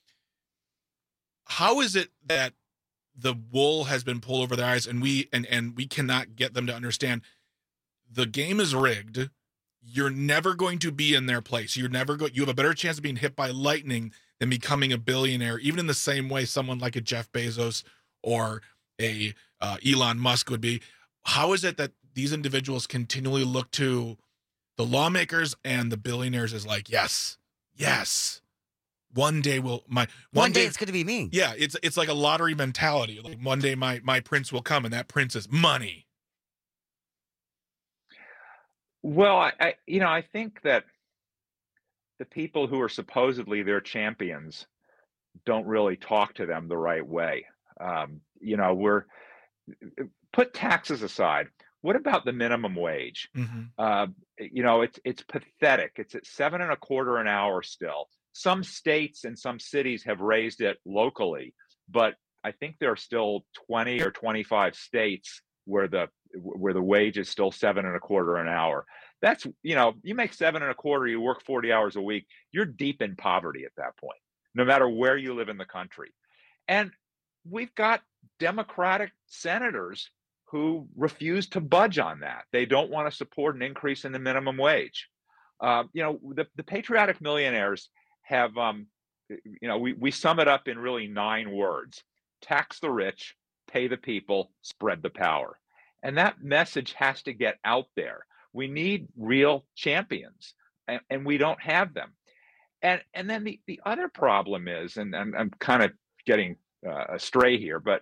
How is it that the wool has been pulled over their eyes, and we and and we cannot get them to understand the game is rigged? You're never going to be in their place. You're never go. You have a better chance of being hit by lightning than becoming a billionaire, even in the same way someone like a Jeff Bezos or a uh, Elon Musk would be. How is it that these individuals continually look to the lawmakers and the billionaires as like, yes, yes, one day will my one, one day, day it's going to be me. Yeah, it's it's like a lottery mentality. Like one day my my prince will come, and that prince is money. Well, I, I you know, I think that the people who are supposedly their champions don't really talk to them the right way. Um, you know, we're put taxes aside. What about the minimum wage? Mm-hmm. Uh, you know, it's it's pathetic. It's at seven and a quarter an hour still. Some states and some cities have raised it locally, but I think there are still twenty or twenty-five states where the where the wage is still seven and a quarter an hour. That's, you know, you make seven and a quarter, you work forty hours a week, you're deep in poverty at that point, no matter where you live in the country. And we've got Democratic senators who refuse to budge on that. They don't want to support an increase in the minimum wage. Uh, you know, the, the patriotic millionaires have, um, you know, we, we sum it up in really nine words: tax the rich, pay the people, spread the power. And that message has to get out there. We need real champions, and, and we don't have them. And and then the, the other problem is, and I'm, I'm kind of getting uh, astray here, but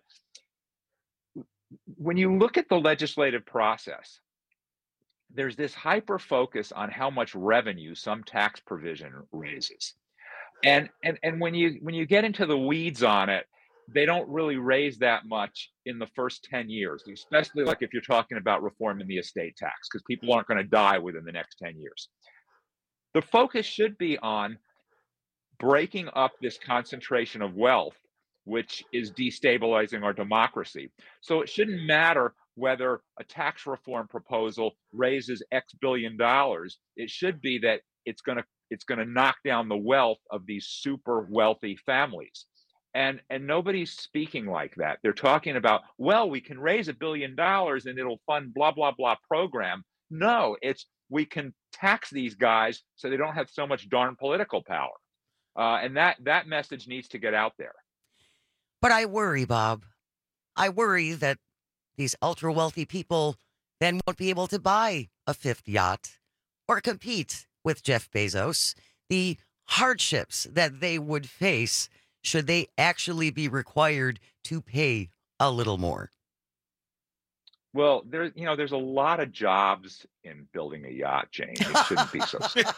when you look at the legislative process, there's this hyper focus on how much revenue some tax provision raises. And and and when you when you get into the weeds on it, they don't really raise that much in the first ten years, especially like if you're talking about reforming the estate tax, because people aren't going to die within the next ten years. The focus should be on breaking up this concentration of wealth, which is destabilizing our democracy. So it shouldn't matter whether a tax reform proposal raises X billion dollars. It should be that it's going to it's going to knock down the wealth of these super wealthy families. And and nobody's speaking like that. They're talking about, well, we can raise a billion dollars and it'll fund blah, blah, blah program. No, it's we can tax these guys so they don't have so much darn political power. Uh, and that that message needs to get out there. But I worry, Bob. I worry that these ultra wealthy people then won't be able to buy a fifth yacht or compete with Jeff Bezos. The hardships that they would face should they actually be required to pay a little more? Well, there's you know there's a lot of jobs in building a yacht, Jane. It shouldn't be so simple.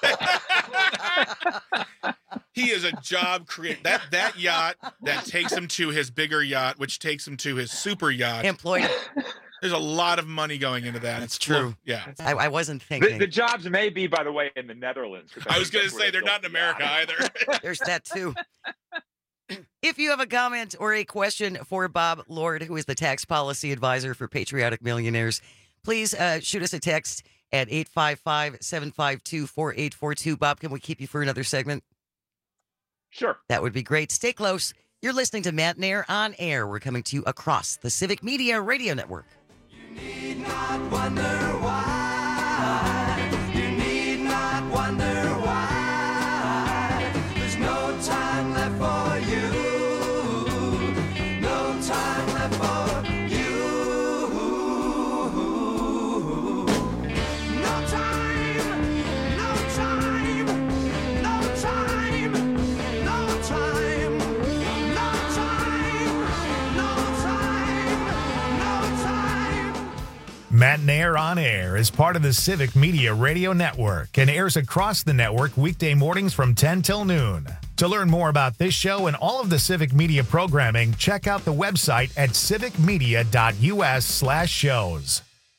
He is a job creator. That that yacht that takes him to his bigger yacht, which takes him to his super yacht. Employed. There's a lot of money going into that. That's true. Well, yeah. I, I wasn't thinking. The, the jobs may be, by the way, in the Netherlands. I, I was going to say they're not in America either. There's that too. If you have a comment or a question for Bob Lord, who is the tax policy advisor for Patriotic Millionaires, please uh, shoot us a text at eight five five, seven five two, four eight four two. Bob, can we keep you for another segment? Sure. That would be great. Stay close. You're listening to Matt Nair on Air. We're coming to you across the Civic Media Radio Network. You need not wonder why. You need not wonder why. There's no time left for you. No time left for you. No time. No time. No time. No time. No time. No time. No time. Matt Nair on Air is part of the Civic Media Radio Network and airs across the network weekday mornings from ten till noon. To learn more about this show and all of the Civic Media programming, check out the website at civicmedia.us slash shows.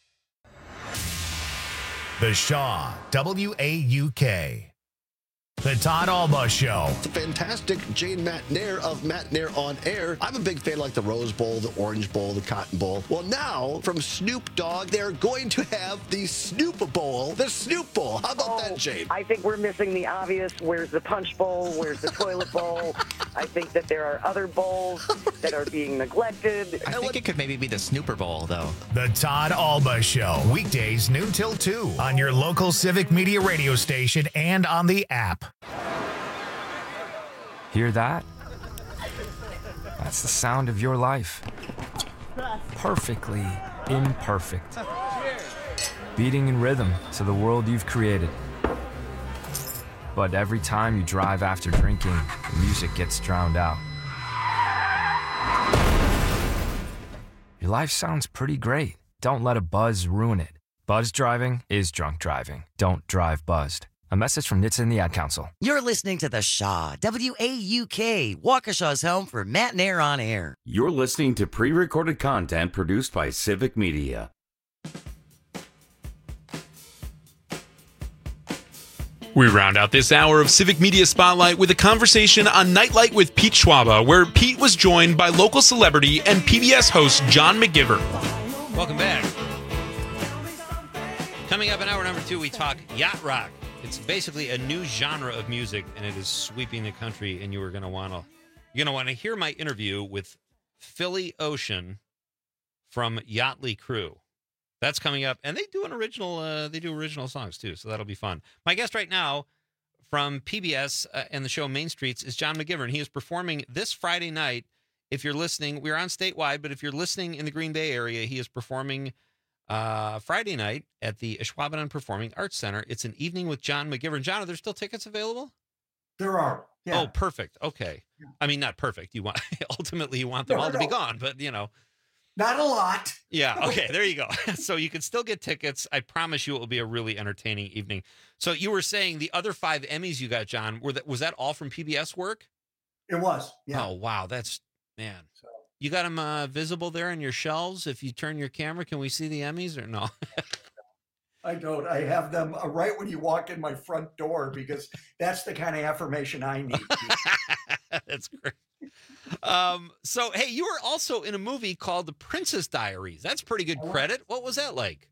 The Shaw, W A U K. The Todd Alba Show. It's a fantastic Jane Matt Nair of Matt Nair on Air. I'm a big fan of like the Rose Bowl, the Orange Bowl, the Cotton Bowl. Well, now from Snoop Dogg, they're going to have the Snoop Bowl, the Snoop Bowl. How about oh, that, Jane? I think we're missing the obvious. Where's the Punch Bowl? Where's the Toilet Bowl? I think that there are other bowls that are being neglected. I think it could maybe be the Snooper Bowl, though. The Todd Alba Show. Weekdays noon till two on your local Civic Media radio station and on the app. Hear that? That's the sound of your life. Perfectly imperfect. Beating in rhythm to the world you've created. But every time you drive after drinking, the music gets drowned out. Your life sounds pretty great. Don't let a buzz ruin it. Buzz driving is drunk driving. Don't drive buzzed. A message from N H T S A and the Ad Council. You're listening to The Shaw, W A U K, Waukesha's home for Matt Nair on Air. You're listening to pre-recorded content produced by Civic Media. We round out this hour of Civic Media Spotlight with a conversation on Nightlight with Pete Schwaba, where Pete was joined by local celebrity and P B S host John McGivern. Welcome back. Coming up in hour number two, we talk yacht rock. It's basically a new genre of music, and it is sweeping the country. And you are going to want to, you're going to want to hear my interview with Philly Ocean from Yachtly Crew. That's coming up, and they do an original. Uh, they do original songs too, so that'll be fun. My guest right now from P B S uh, and the show Main Streets is John McGivern. He is performing this Friday night. If you're listening, we're on statewide, but if you're listening in the Green Bay area, he is performing uh, Friday night at the Ashwaubenon Performing Arts Center. It's an evening with John McGivern. John, are there still tickets available? There are. Yeah. Oh, perfect. Okay. Yeah. I mean, not perfect. You want ultimately you want them no, all to no. be gone, but you know. Not a lot. Yeah. Okay. There you go. So you can still get tickets. I promise you it will be a really entertaining evening. So you were saying the other five Emmys you got, John, were that was that all from P B S work? It was. Yeah. Oh, wow. That's man. So. You got them uh, visible there on your shelves. If you turn your camera, can we see the Emmys or no? I don't. I have them uh, right when you walk in my front door because that's the kind of affirmation I need. That's great. Um, so, hey, you were also in a movie called The Princess Diaries. That's pretty good credit. What was that like?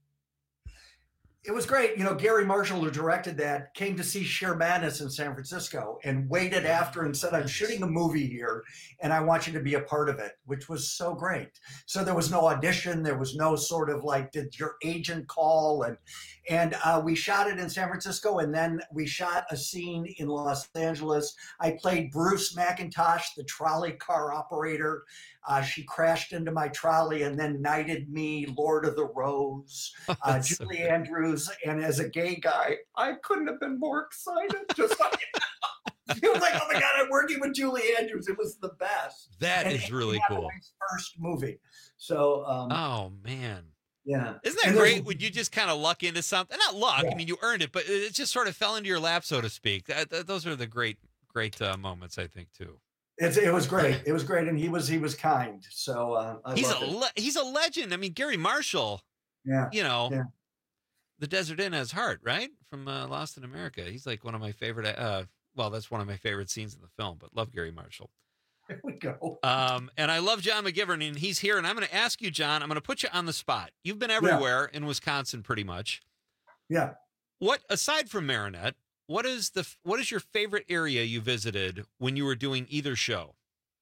It was great. You know, Gary Marshall, who directed that, came to see Cher Madness in San Francisco and waited after and said, I'm shooting a movie here and I want you to be a part of it, which was so great. So there was no audition. There was no sort of like, did your agent call? And and uh, we shot it in San Francisco, and then we shot a scene in Los Angeles. I played Bruce McIntosh, the trolley car operator. Uh, she crashed into my trolley and then knighted me Lord of the Rose, uh, Julie so Andrews. And as a gay guy, I couldn't have been more excited. Just like, it was like, oh my God, I'm working with Julie Andrews. It was the best. That and is really cool. First movie. So, um, oh man. Yeah. Isn't that great? Would you just kind of luck into something? Not luck. Yeah. I mean, you earned it, but it just sort of fell into your lap, so to speak. That, that, those are the great, great uh, moments, I think, too. It's, it was great. It was great, and he was he was kind. So uh, I he's a it. le- he's a legend. I mean, Gary Marshall. Yeah. You know, yeah. The Desert Inn Has Heart, right? From uh, Lost in America. He's like one of my favorite. Uh, well, that's one of my favorite scenes in the film. But love Gary Marshall. There we go. Um, and I love John McGivern, and he's here. And I'm going to ask you, John. I'm going to put you on the spot. You've been everywhere yeah. in Wisconsin, pretty much. Yeah. What aside from Marinette? What is the what is your favorite area you visited when you were doing either show?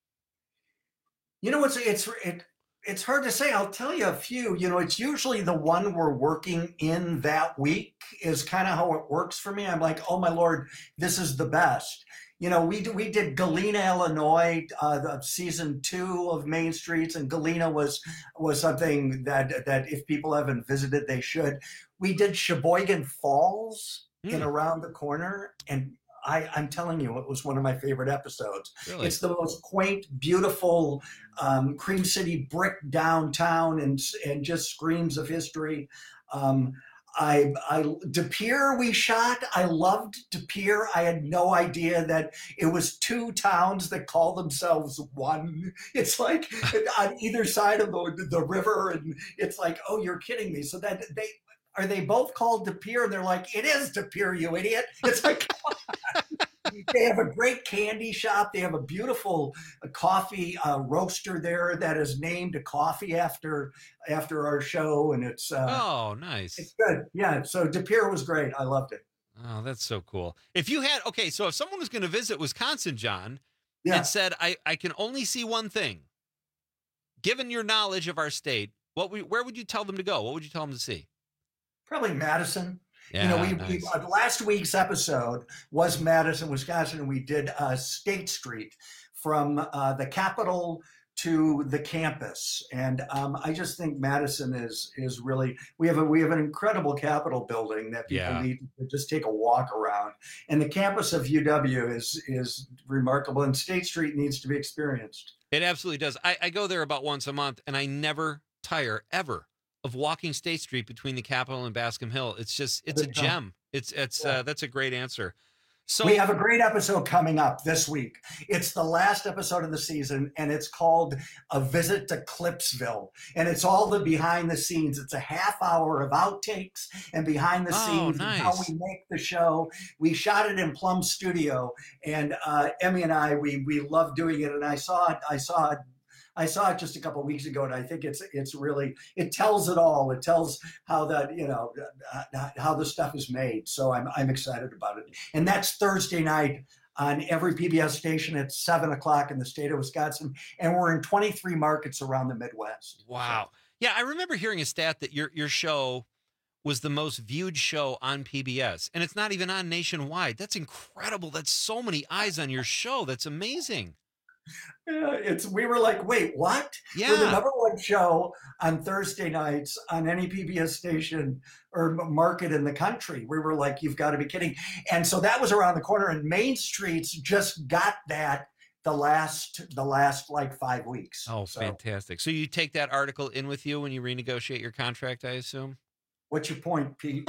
You know, it's it's it, it's hard to say. I'll tell you a few. You know, it's usually the one we're working in that week is kind of how it works for me. I'm like, oh my Lord, this is the best. You know, we we did Galena, Illinois, uh, the season two of Main Streets, and Galena was was something that that if people haven't visited, they should. We did Sheboygan Falls mm. in Around the Corner, and I, I'm telling you, it was one of my favorite episodes. Really? It's the most quaint, beautiful um, Cream City brick downtown, and and just screams of history. Um, I, I, De Pere we shot. I loved De Pere. I had no idea that it was two towns that call themselves one. It's like on either side of the, the river, and it's like, oh, you're kidding me. So that they are they both called De Pere, and they're like, it is De Pere, you idiot. It's like, they have a great candy shop. They have a beautiful uh, coffee uh, roaster there that is named a coffee after after our show, and it's uh, oh nice. It's good, yeah. So De Pere was great. I loved it. Oh, that's so cool. If you had okay, so if someone was going to visit Wisconsin, John, yeah. and said, I I can only see one thing. Given your knowledge of our state, what we, where would you tell them to go? What would you tell them to see? Probably Madison. Yeah, you know, we, nice. we uh, last week's episode was Madison, Wisconsin, and we did uh, State Street from uh, the Capitol to the campus, and um, I just think Madison is is really we have a we have an incredible Capitol building that people Yeah. need to just take a walk around, and the campus of U W is is remarkable, and State Street needs to be experienced. It absolutely does. I, I go there about once a month, and I never tire ever of walking State Street between the Capitol and Bascom Hill. It's just, it's a gem. It's, it's, uh, that's a great answer. So we have a great episode coming up this week. It's the last episode of the season, and it's called A Visit to Clipsville. And it's all the behind the scenes. It's a half hour of outtakes and behind the Oh, scenes nice. and how we make the show. We shot it in Plum Studio, and uh, Emmy and I, we we love doing it. And I saw it, I saw it. I saw it just a couple of weeks ago, and I think it's it's really, it tells it all. It tells how that, you know, uh, how the stuff is made. So I'm I'm excited about it. And that's Thursday night on every P B S station at seven o'clock in the state of Wisconsin. And we're in twenty-three markets around the Midwest. Wow. Yeah, I remember hearing a stat that your your show was the most viewed show on P B S, and it's not even on nationwide. That's incredible. That's so many eyes on your show. That's amazing. Yeah, it's we were like, wait, what? Yeah. We're the number one show on Thursday nights on any P B S station or market in the country. We were like, you've got to be kidding. And so that was around the corner, and Main Streets just got that the last the last like five weeks. Oh, So fantastic. So you take that article in with you when you renegotiate your contract, I assume? what's your point, Pete?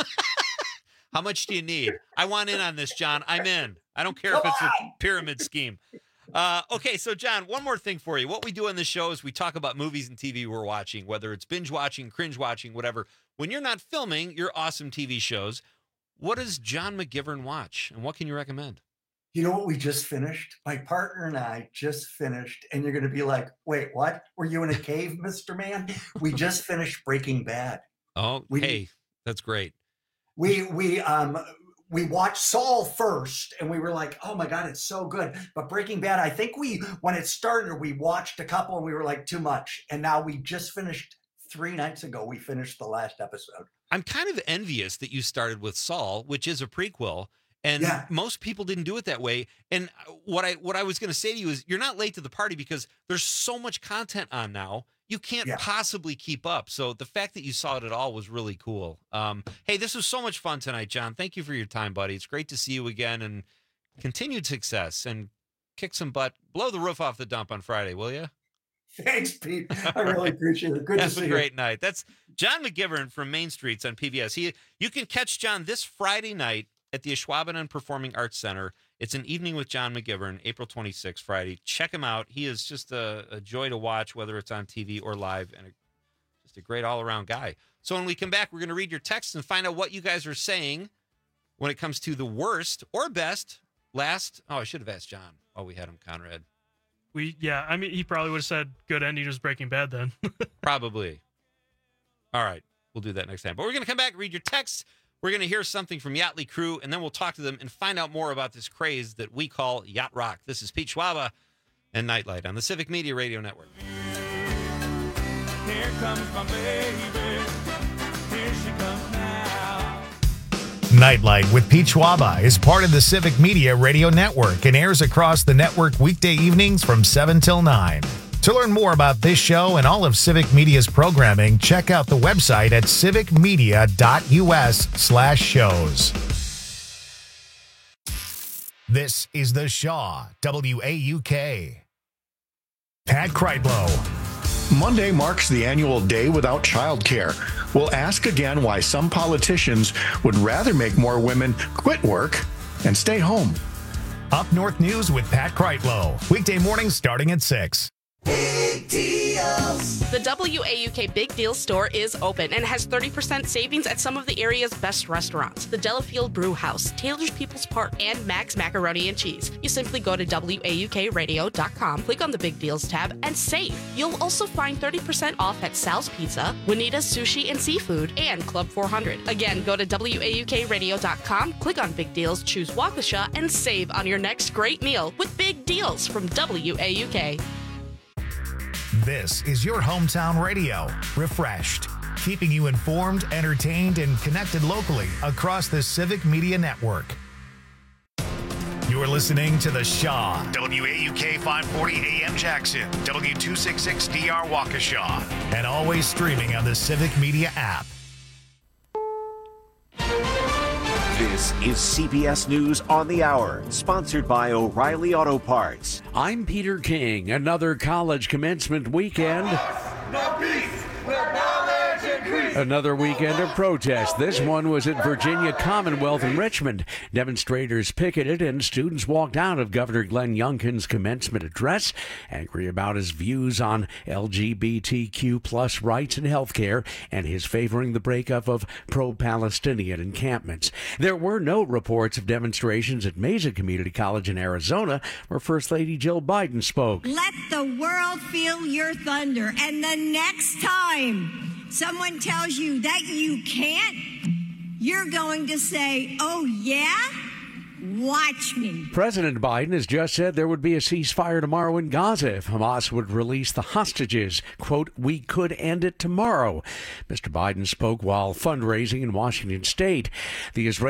How much do you need? I want in on this, John. I'm in. I don't care if it's a pyramid scheme. Uh, okay, so John, one more thing for you. What we do on this show is we talk about movies and T V we're watching, whether it's binge watching, cringe watching, whatever. When you're not filming your awesome T V shows, what does John McGivern watch, and what can you recommend? You know what we just finished? My partner and I just finished, and you're going to be like, wait, what? Were you in a cave, Mister Man? We just finished Breaking Bad. Oh, We- hey, that's great. We we um we watched Saul first, and we were like, oh my God, it's so good. But Breaking Bad, I think we when it started, we watched a couple, and we were like, too much. And now we just finished three nights ago. We finished the last episode. I'm kind of envious that you started with Saul, which is a prequel, and Yeah. most people didn't do it that way. And what I what I was going to say to you is, you're not late to the party because there's so much content on now. You can't Yeah. possibly keep up. So the fact that you saw it at all was really cool. Um, hey, this was so much fun tonight, John. Thank you for your time, buddy. It's great to see you again, and continued success, and kick some butt. Blow the roof off the dump on Friday, will you? Thanks, Pete. I really appreciate it. Good to Have see a you. great night. That's John McGivern from Main Streets on P B S. He, you can catch John this Friday night at the Ashwaubenon Performing Arts Center. It's an evening with John McGivern, April twenty-sixth, Friday. Check him out. He is just a, a joy to watch, whether it's on T V or live, and a, just a great all-around guy. So when we come back, we're going to read your texts and find out what you guys are saying when it comes to the worst or best last. Oh, I should have asked John while we had him, Conrad. We yeah, I mean, he probably would have said good ending was Breaking Bad then. Probably. All right. We'll do that next time. But we're going to come back, read your texts. We're going to hear something from Yachtly Crew, and then we'll talk to them and find out more about this craze that we call Yacht Rock. This is Pete Schwaba and Nightlight on the Civic Media Radio Network. Here comes my baby. Here she comes now. Nightlight with Pete Schwaba is part of the Civic Media Radio Network and airs across the network weekday evenings from seven till nine. To learn more about this show and all of Civic Media's programming, check out the website at civicmedia.us slash shows. This is The Shaw, W A U K. Pat Kreitlow. Monday marks the annual Day Without Childcare. We'll ask again why some politicians would rather make more women quit work and stay home. Up North News with Pat Kreitlow. Weekday mornings starting at six. Big deals. The W A U K Big Deal store is open and has thirty percent savings at some of the area's best restaurants. The Delafield Brew House, Taylor's People's Park, and Max Macaroni and Cheese. You simply go to W A U K radio dot com, click on the Big Deals tab, and save. You'll also find thirty percent off at Sal's Pizza, Juanita's Sushi and Seafood, and Club four hundred. Again, go to W A U K radio dot com, click on Big Deals, choose Waukesha, and save on your next great meal with big deals from W A U K. This is your hometown radio, refreshed, keeping you informed, entertained, and connected locally across the Civic Media Network. You're listening to The Shaw, W A U K five forty A M Jackson, W two sixty-six D R Waukesha, and always streaming on the Civic Media app. This is C B S News on the Hour, sponsored by O'Reilly Auto Parts. I'm Peter King. Another college commencement weekend. No peace will knowledge increase. Another weekend of protest. This one was at Virginia Commonwealth in Richmond. Demonstrators picketed and students walked out of Governor Glenn Youngkin's commencement address, angry about his views on L G B T Q plus rights and health care and his favoring the breakup of pro-Palestinian encampments. There were no reports of demonstrations at Mesa Community College in Arizona, where First Lady Jill Biden spoke. Let the world feel your thunder, and the next time someone tells you that you can't, you're going to say, oh yeah? Watch me. President Biden has just said there would be a ceasefire tomorrow in Gaza if Hamas would release the hostages. Quote, we could end it tomorrow. Mister Biden spoke while fundraising in Washington State. The Israeli